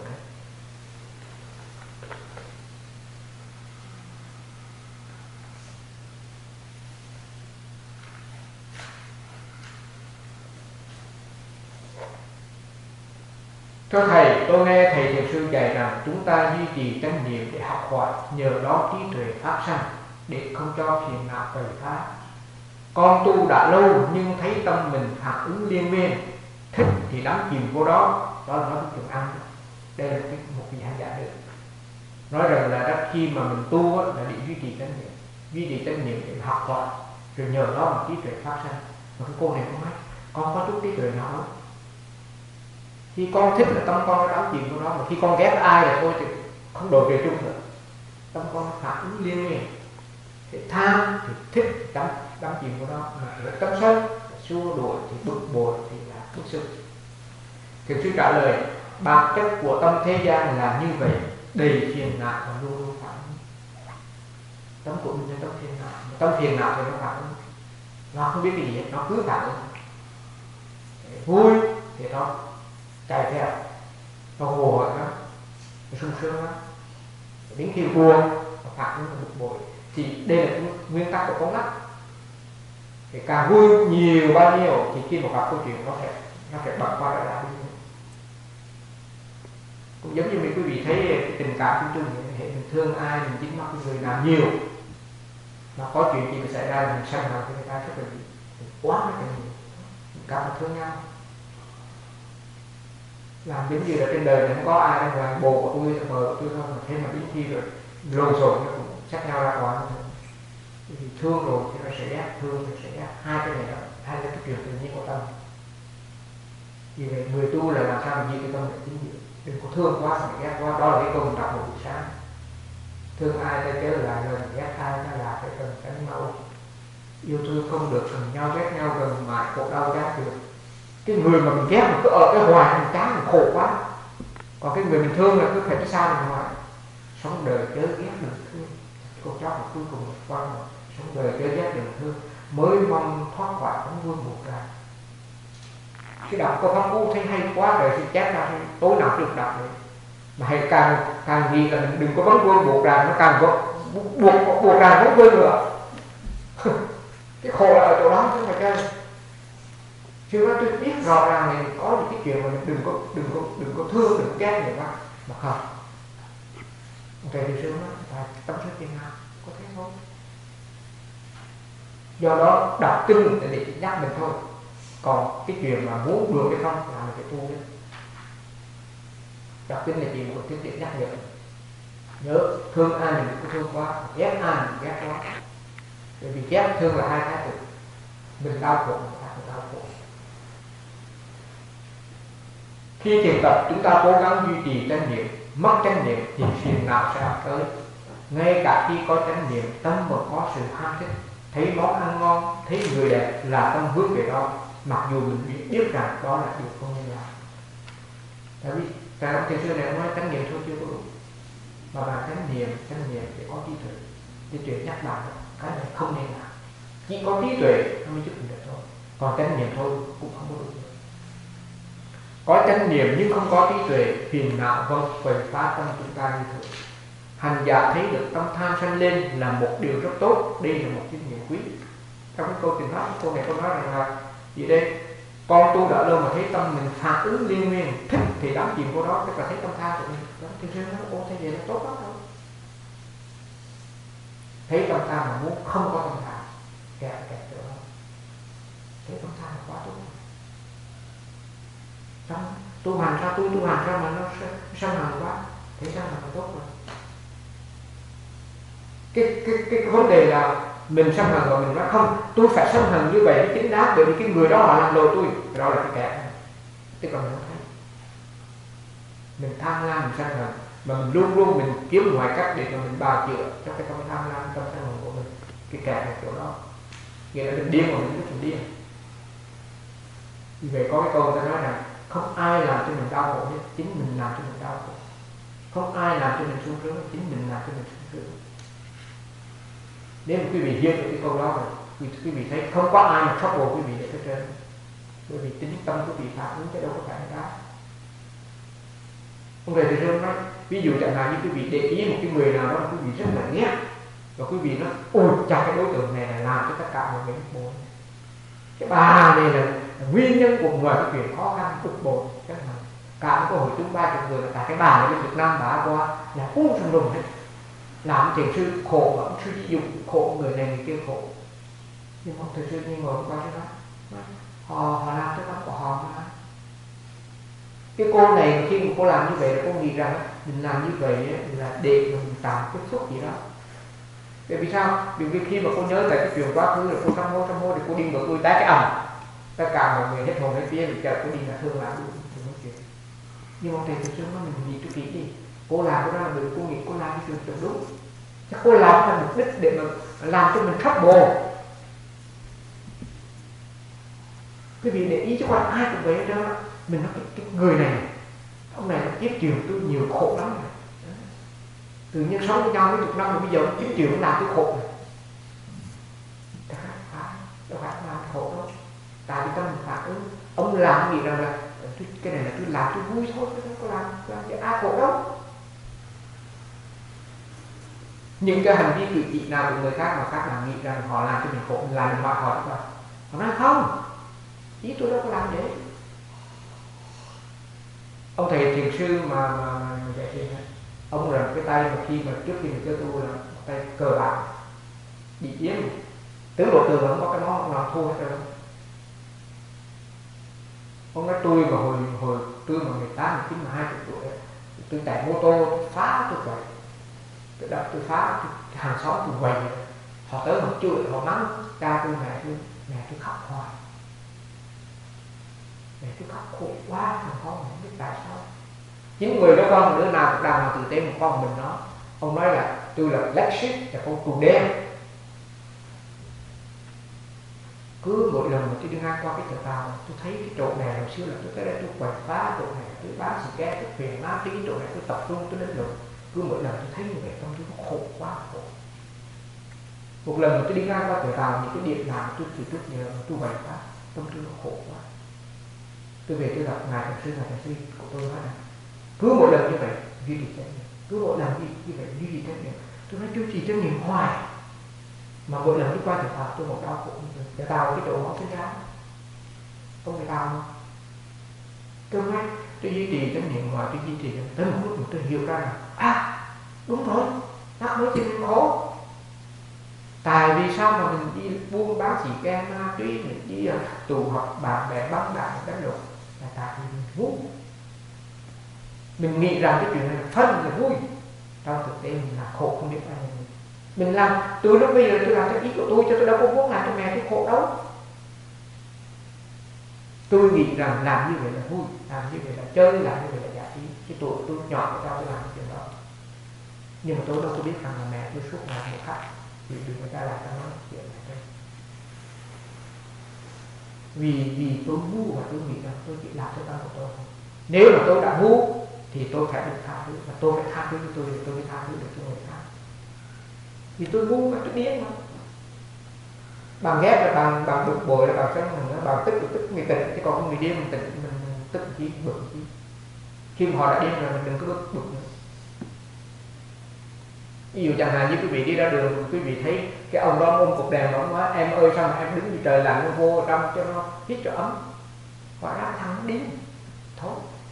Thưa Thầy, tôi nghe Thầy Thiền Sư dạy rằng chúng ta duy trì chánh niệm để học hỏi, nhờ đó trí tuệ phát sanh, để không cho phiền não khởi phát. Con tu đã lâu nhưng thấy tâm mình phản ứng liên miên, thích thì đắm chìm vô đó, đó là nói cái chuyện ăn. Đây là một vị hành giả được nói rằng là khi mà mình tu là để duy trì chánh niệm để học hỏi, rồi nhờ đó mà trí tuệ phát sanh. Mà cái cô này cũng nói, con có chút trí tuệ nào đâu. Khi con thích là tâm con nó đắm chìm vô đó, mà khi con ghét ai là thôi thì không đổi về chung nữa. Tâm con phản ứng liên miên, thì tham thì thích thì đắm chìm vô đó, mà tâm sân xua đuổi thì bực bội thì là bức xúc. Thiền sư trả lời, bản chất của tâm thế gian là như vậy, đầy phiền não và luôn luôn phản ứng. Tâm của mình là tâm phiền não, tâm phiền não thì nó phản ứng, nó không biết cái gì hết, nó cứ phản ứng. Vui thì nó chạy theo, nó hồ hởi lắm, nó sung sướng lắm. Đến khi buồn, nó phản ứng bực bội. Thì đây là cái nguyên tắc của con mắt. Thì càng vui nhiều bao nhiêu thì khi mà gặp câu chuyện nó sẽ bật qua lại đi. Cũng giống như quý vị thấy cái tình cảm chung chung, mình thương ai, mình dính mắc cái người nào nhiều, nó có chuyện gì xảy ra mình sân hận thì người ta rất là quá cái gì, cảm là thương nhau. Làm đến gì là trên đời này không có ai đang là bồ của tôi, mờ của tôi không, mà thế mà đến khi rồi lộn xộn nó cũng chắc nhau ra ngoài. Thì thương rồi thì nó sẽ ghét, thương thì sẽ ghét, hai cái này đó, hai cái chuyện tự nhiên của tâm. Vì vậy người tu là làm sao mà giữ cái tâm để chính diện, đừng có thương quá mà ghét quá. Đó là cái câu mình đọc một buổi sáng, thương ai ta chớ lại gần, ghét ai ta là phải cần tránh mau. Yêu thương không được, gần nhau ghét nhau gần mãi khổ đau chán được. Cái người mà mình ghét mình cứ ở cái hoài mình chán, mình khổ quá. Còn cái người mình thương là cứ phải cái sao mình hoài. Sống đời chớ ghét đừng thương, Con cháu cuối cùng qua một sống đời chơi giác đường thương mới mong thoát khỏi ống vương buộc ra. Cái đọc câu pháp cú thấy hay quá rồi thì chép ra thì tối nào được đọc rồi. Mà hãy càng nghĩ là đừng có vấn vương buộc ra, nó càng buộc ra vấn vương nữa. Cái khổ là ở chỗ đó chứ mà chơi. Chứ nó tôi biết rõ ràng này có những cái chuyện mà mình đừng có thương, đừng có ghét người ta mà không. Thầy thì sư nói phải tâm sức thiên nào có thế thôi. Do đó đọc kinh để nhắc mình thôi. Còn cái chuyện mà muốn được hay không là mình phải tu đấy. Đọc kinh là chỉ một cái để nhắc nhở. Nhớ thương ai mình cũng thương quá, ghét ai mình ghét quá. Bởi vì ghét thương là hai thái cực. Mình đau khổ, người ta cũng đau khổ. Khi thiền tập chúng ta cố gắng duy trì chánh niệm, mất chánh niệm thì phiền não sẽ ập tới. Ngay cả khi có chánh niệm, tâm mà có sự ham thích, thấy món ăn ngon, thấy người đẹp là tâm hướng về đó, mặc dù mình biết rằng đó là điều không nên làm. Tại vì tại ông thiền sư này nói chánh niệm thôi chưa có đủ, mà bạn chánh niệm để có trí tuệ, trí tuệ nhắc bạn cái này không nên làm. Chỉ có trí tuệ nó mới giúp mình được thôi, còn chánh niệm thôi cũng không có đủ. Có chánh niệm nhưng không có trí tuệ, phiền não vâng quậy phá tâm chúng ta như thường. Hành giả thấy được tâm tham sanh lên là một điều rất tốt, đây là một kinh nghiệm quý. Trong cái câu chuyện đó, câu này có nói rằng là gì đây? Con tu đã lâu mà thấy tâm mình phản ứng liên miên, thích thì đắm chìm vô đó, tức là thấy tâm tham của mình. Đó, thì sư nói, ô thế vậy là tốt lắm đâu. Thấy tâm tham mà muốn không có tâm tham, kẹt chỗ đó. Thấy tâm tham là quá tốt. Trong tu hành sao mà nó sân hận quá, thấy sân hận là tốt rồi. Cái vấn đề là mình sân hận rồi mình nói không, tôi phải sân hận như vậy chính đáng bởi vì cái người đó họ làm đồ tôi, đó là cái kẹt. Tức là mình không thấy, mình tham lam mình sân hận mà mình luôn mình kiếm mọi cách để mà mình bào chữa cho cái tâm tham lam tâm sân hận của mình. Cái kẹt là chỗ đó, nghĩa là mình điên mà mình biết mình điên. Vì vậy có cái câu người ta nói rằng không ai làm cho mình đau khổ nhất, chính mình làm cho mình đau khổ. Không ai làm cho mình sung sướng, chính mình làm cho mình sung sướng. Nếu mà quý vị hiểu được cái câu đó rồi, quý vị thấy không có ai mà trouble quý vị để hết trơn. Bởi vì tính tâm quý vị phản ứng chứ đâu có phải là đó. Ông thầy thì sư nói, ví dụ chẳng hạn như quý vị để ý một cái người nào đó quý vị rất là ghét, và quý vị nói, ôi chà cái đối tượng này làm cho tất cả mọi người bực bội. Cái bà này là nguyên nhân của mọi cái chuyện khó khăn bực bội. Cả một cái hội chúng 30 người là cả cái bà này bên Việt Nam bà qua là uống rùng hết, làm thiền sư khổ và ông sư dụng khổ, người này người kia khổ. Nhưng ông thiền sư như ngồi qua cho nó họ làm cái tâm của họ mà. Cái cô này khi mà cô làm như vậy là cô nghĩ rằng mình làm như vậy là để mình tạo cái xúc gì đó. Bởi vì sao? Vì khi mà cô nhớ tại cái chuyện quá khứ là cô sám hối thì cô đi vào tôi tái cái ẩm, tất cả mọi người hết hồn hết vía vì chờ cô đi là thương làm đúng chuyện. Nhưng mà thầy thực sự nói mình nghĩ cho kỹ đi, cô làm cái đó là bởi cô nghĩ cô làm cái chuyện đúng, chứ cô làm là mục đích để mà làm cho mình thấp bồ. Quý vị để ý chứ còn ai cũng vậy đó, mình nói cái người này, ông này nó tiếp chiều tôi nhiều khổ lắm rồi. Tự nhiên sống với nhau mấy chục năm rồi bây giờ tiếp chiều nó làm tôi khổ rồi. Đâu phải làm khổ đâu, tại vì tâm mình phản ứng. Ông làm nghĩ rằng là cái này là tôi làm tôi vui thôi, tôi không có làm cho ai khổ đâu. Những cái hành vi cử chỉ nào của người khác mà khác là nghĩ rằng họ làm cho mình khổ, mình làm mình hỏi họ thôi. Họ nói không, ý tôi đâu có làm vậy. Ông thầy thiền sư mà dạy thiền, ông là cái tay mà khi mà trước khi mình chơi tu là tay cờ bạc bị yếm, tướng độ tường không có cái món nào thua hết rồi. Ông nói tôi mà hồi tôi mà 18, 19, 20 tuổi tôi chạy mô tô tôi phá tôi quậy, tôi đập tôi phá hàng xóm tôi quậy, họ tới họ chửi họ mắng cha tôi mẹ tôi khóc hoài, mẹ tôi khóc khổ quá, thằng con không biết tại sao. Chính người đó con đứa nào cũng đàng hoàng tử tế một con mình nó. Ông nói là tôi là black sheep, là con cừu đen. Cứ mỗi lần mà tôi đi ngang qua cái chợ tàu, tôi thấy cái chỗ này hồi xưa là tôi tới đây tôi quậy phá, chỗ này tôi bán xì ke, tôi phiền má, cái chỗ này tôi tập trung tôi đến lượng. Cứ mỗi lần tôi thấy như vậy tâm tôi nó khổ quá khổ. Một lần mà tôi đi ngang qua cửa vào những cái điện làm tôi nhớ tôi vậy quá, tâm tôi nó khổ quá. Tôi về tôi gặp ngài thầy sư của tôi nói là cứ mỗi lần như vậy duy trì trách nhiệm, cứ mỗi lần như vậy duy trì trách nhiệm. Tôi nói duy trì trách nhiệm hoài mà mỗi lần đi qua cửa vào tôi một đau khổ như vậy. Để tao cái chỗ máu sinh ra không phải tao không. Tôi nói tôi duy trì trách nhiệm hoài, tôi duy trì tới một lúc mà tôi hiểu ra là đúng rồi, nó mới chịu khổ. Tại vì sao mà mình đi buôn bán xì ke ma túy, mình đi tụ họp bạn bè bắn đạn đánh lộn là tại vì mình vui. Mình nghĩ rằng cái chuyện này là phân là vui, trong thực tế mình là khổ không biết bao nhiêu. Mình làm từ lúc bây giờ tôi làm theo ý của tôi, cho tôi đâu có muốn làm cho mẹ tôi khổ đâu. Tôi nghĩ rằng làm như vậy là vui, làm như vậy là chơi, làm như vậy là giải trí. Cái tuổi tôi nhỏ của tôi làm cái chuyện đó. Nhưng mà tôi đâu có biết rằng là mẹ tôi suốt ngày một khách vì người ta lại ta nói chuyện này đây. Vì tôi ngu và tôi nghĩ rằng tôi chỉ làm cho tâm của tôi. Nếu mà tôi đã ngu thì tôi phải được tha thứ, và tôi phải tha thứ cho tôi để tôi mới tha thứ được cho người khác. Vì tôi ngu mà tôi điên mà. Bằng ghét là bằng bực bội là bằng sân mình, bằng tức là tức người tỉnh, chứ còn không người điên mình tỉnh mình tức chi bực chi. Khi mà họ đã điên rồi mình đừng có bực nữa. Ví dụ chẳng hạn như quý vị đi ra đường, quý vị thấy cái ông đó ôm cục đèn nóng quá, em ơi sao mà em đứng như trời lạnh vô trong cho nó hít cho ấm. Hóa ra thằng điên thôi.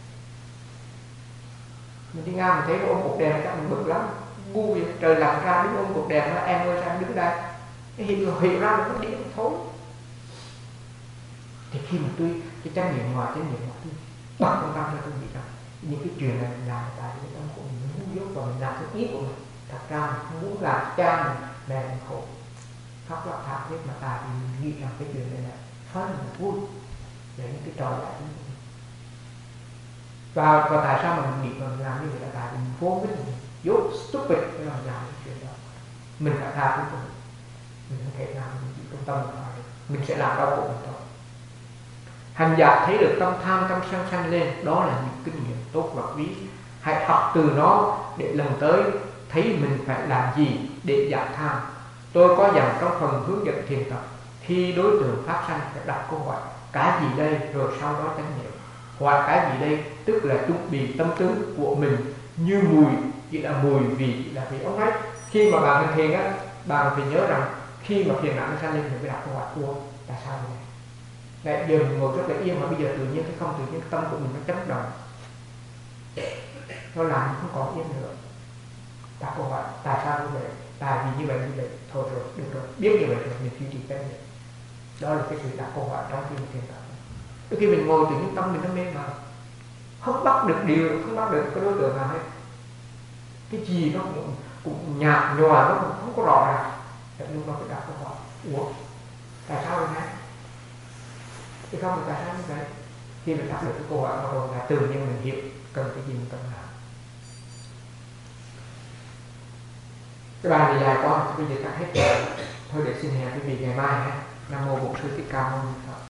Mình đi ngang mình thấy nó ôm cục đèn chắc mình bực lắm, ngu vậy, trời lạnh ra đứng ôm cục đèn, em ơi sao em đứng đây. Cái hiểu ra nó điên thôi. Thì khi mà cái trách nhiệm ngoài tôi bắt con tâm ra, tôi nghĩ rằng những cái chuyện này mình làm tại cái tâm của mình ngu dốt và mình làm theo ý của mình. Thật ra mình không muốn làm cha mình, mẹ mình khổ, khóc lóc thảm thiết, mà tại vì mình nghĩ rằng cái chuyện này là phân là vui để những cái trò giải trí. Và tại sao mà mình nghĩ mà mình làm như vậy là tại vì mình vô với mình dốt stupid để làm cái chuyện đó. Mình phải tha thứ cho mình không thể nào mình chỉ trung tâm được, mình sẽ làm đau khổ mình thôi. Hành giả thấy được tâm tham tâm sân sanh lên, đó là những kinh nghiệm tốt và quý. Hãy học từ nó để lần tới thấy mình phải làm gì để giảm tham. Tôi có dặn trong phần hướng dẫn thiền tập, khi đối tượng phát sanh phải đặt câu hỏi cái gì đây, rồi sau đó chánh niệm. Hoặc cái gì đây tức là chuẩn bị tâm tư của mình, như mùi chỉ là mùi, vì chỉ là vì ông ấy. Khi mà bạn hành thiền á, bạn phải nhớ rằng khi mà phiền não nó sanh lên mình phải đặt câu hỏi của tại sao vậy. Lại giờ mình ngồi rất là yên mà bây giờ tự nhiên cái không, tự nhiên cái tâm của mình nó chấn động, nó làm không còn yên nữa. Đặt câu hỏi tại sao như vậy, tại vì như vậy thôi rồi, được rồi, biết như vậy rồi mình duy trì cái này. Đó là cái sự đặt câu hỏi trong khi mình thiền tập. Đôi khi mình ngồi tự nhiên tâm mình nó mê mà không bắt được điều, không bắt được cái đối tượng nào hết, cái gì nó cũng nhạt nhòa, nó cũng không có rõ ràng. Lúc đó phải đặt câu hỏi ủa tại sao vậy hả? Thì không, tại sao như vậy? Khi mình đặt được cái câu hỏi rồi là tự nhiên mình hiểu cần cái gì mình cần làm. Cái bài này dài quá, bây giờ cắt hết rồi. Thôi để xin hẹn quý vị ngày mai ha. Nam mô Bổn Sư Thích Ca Mâu Ni Phật.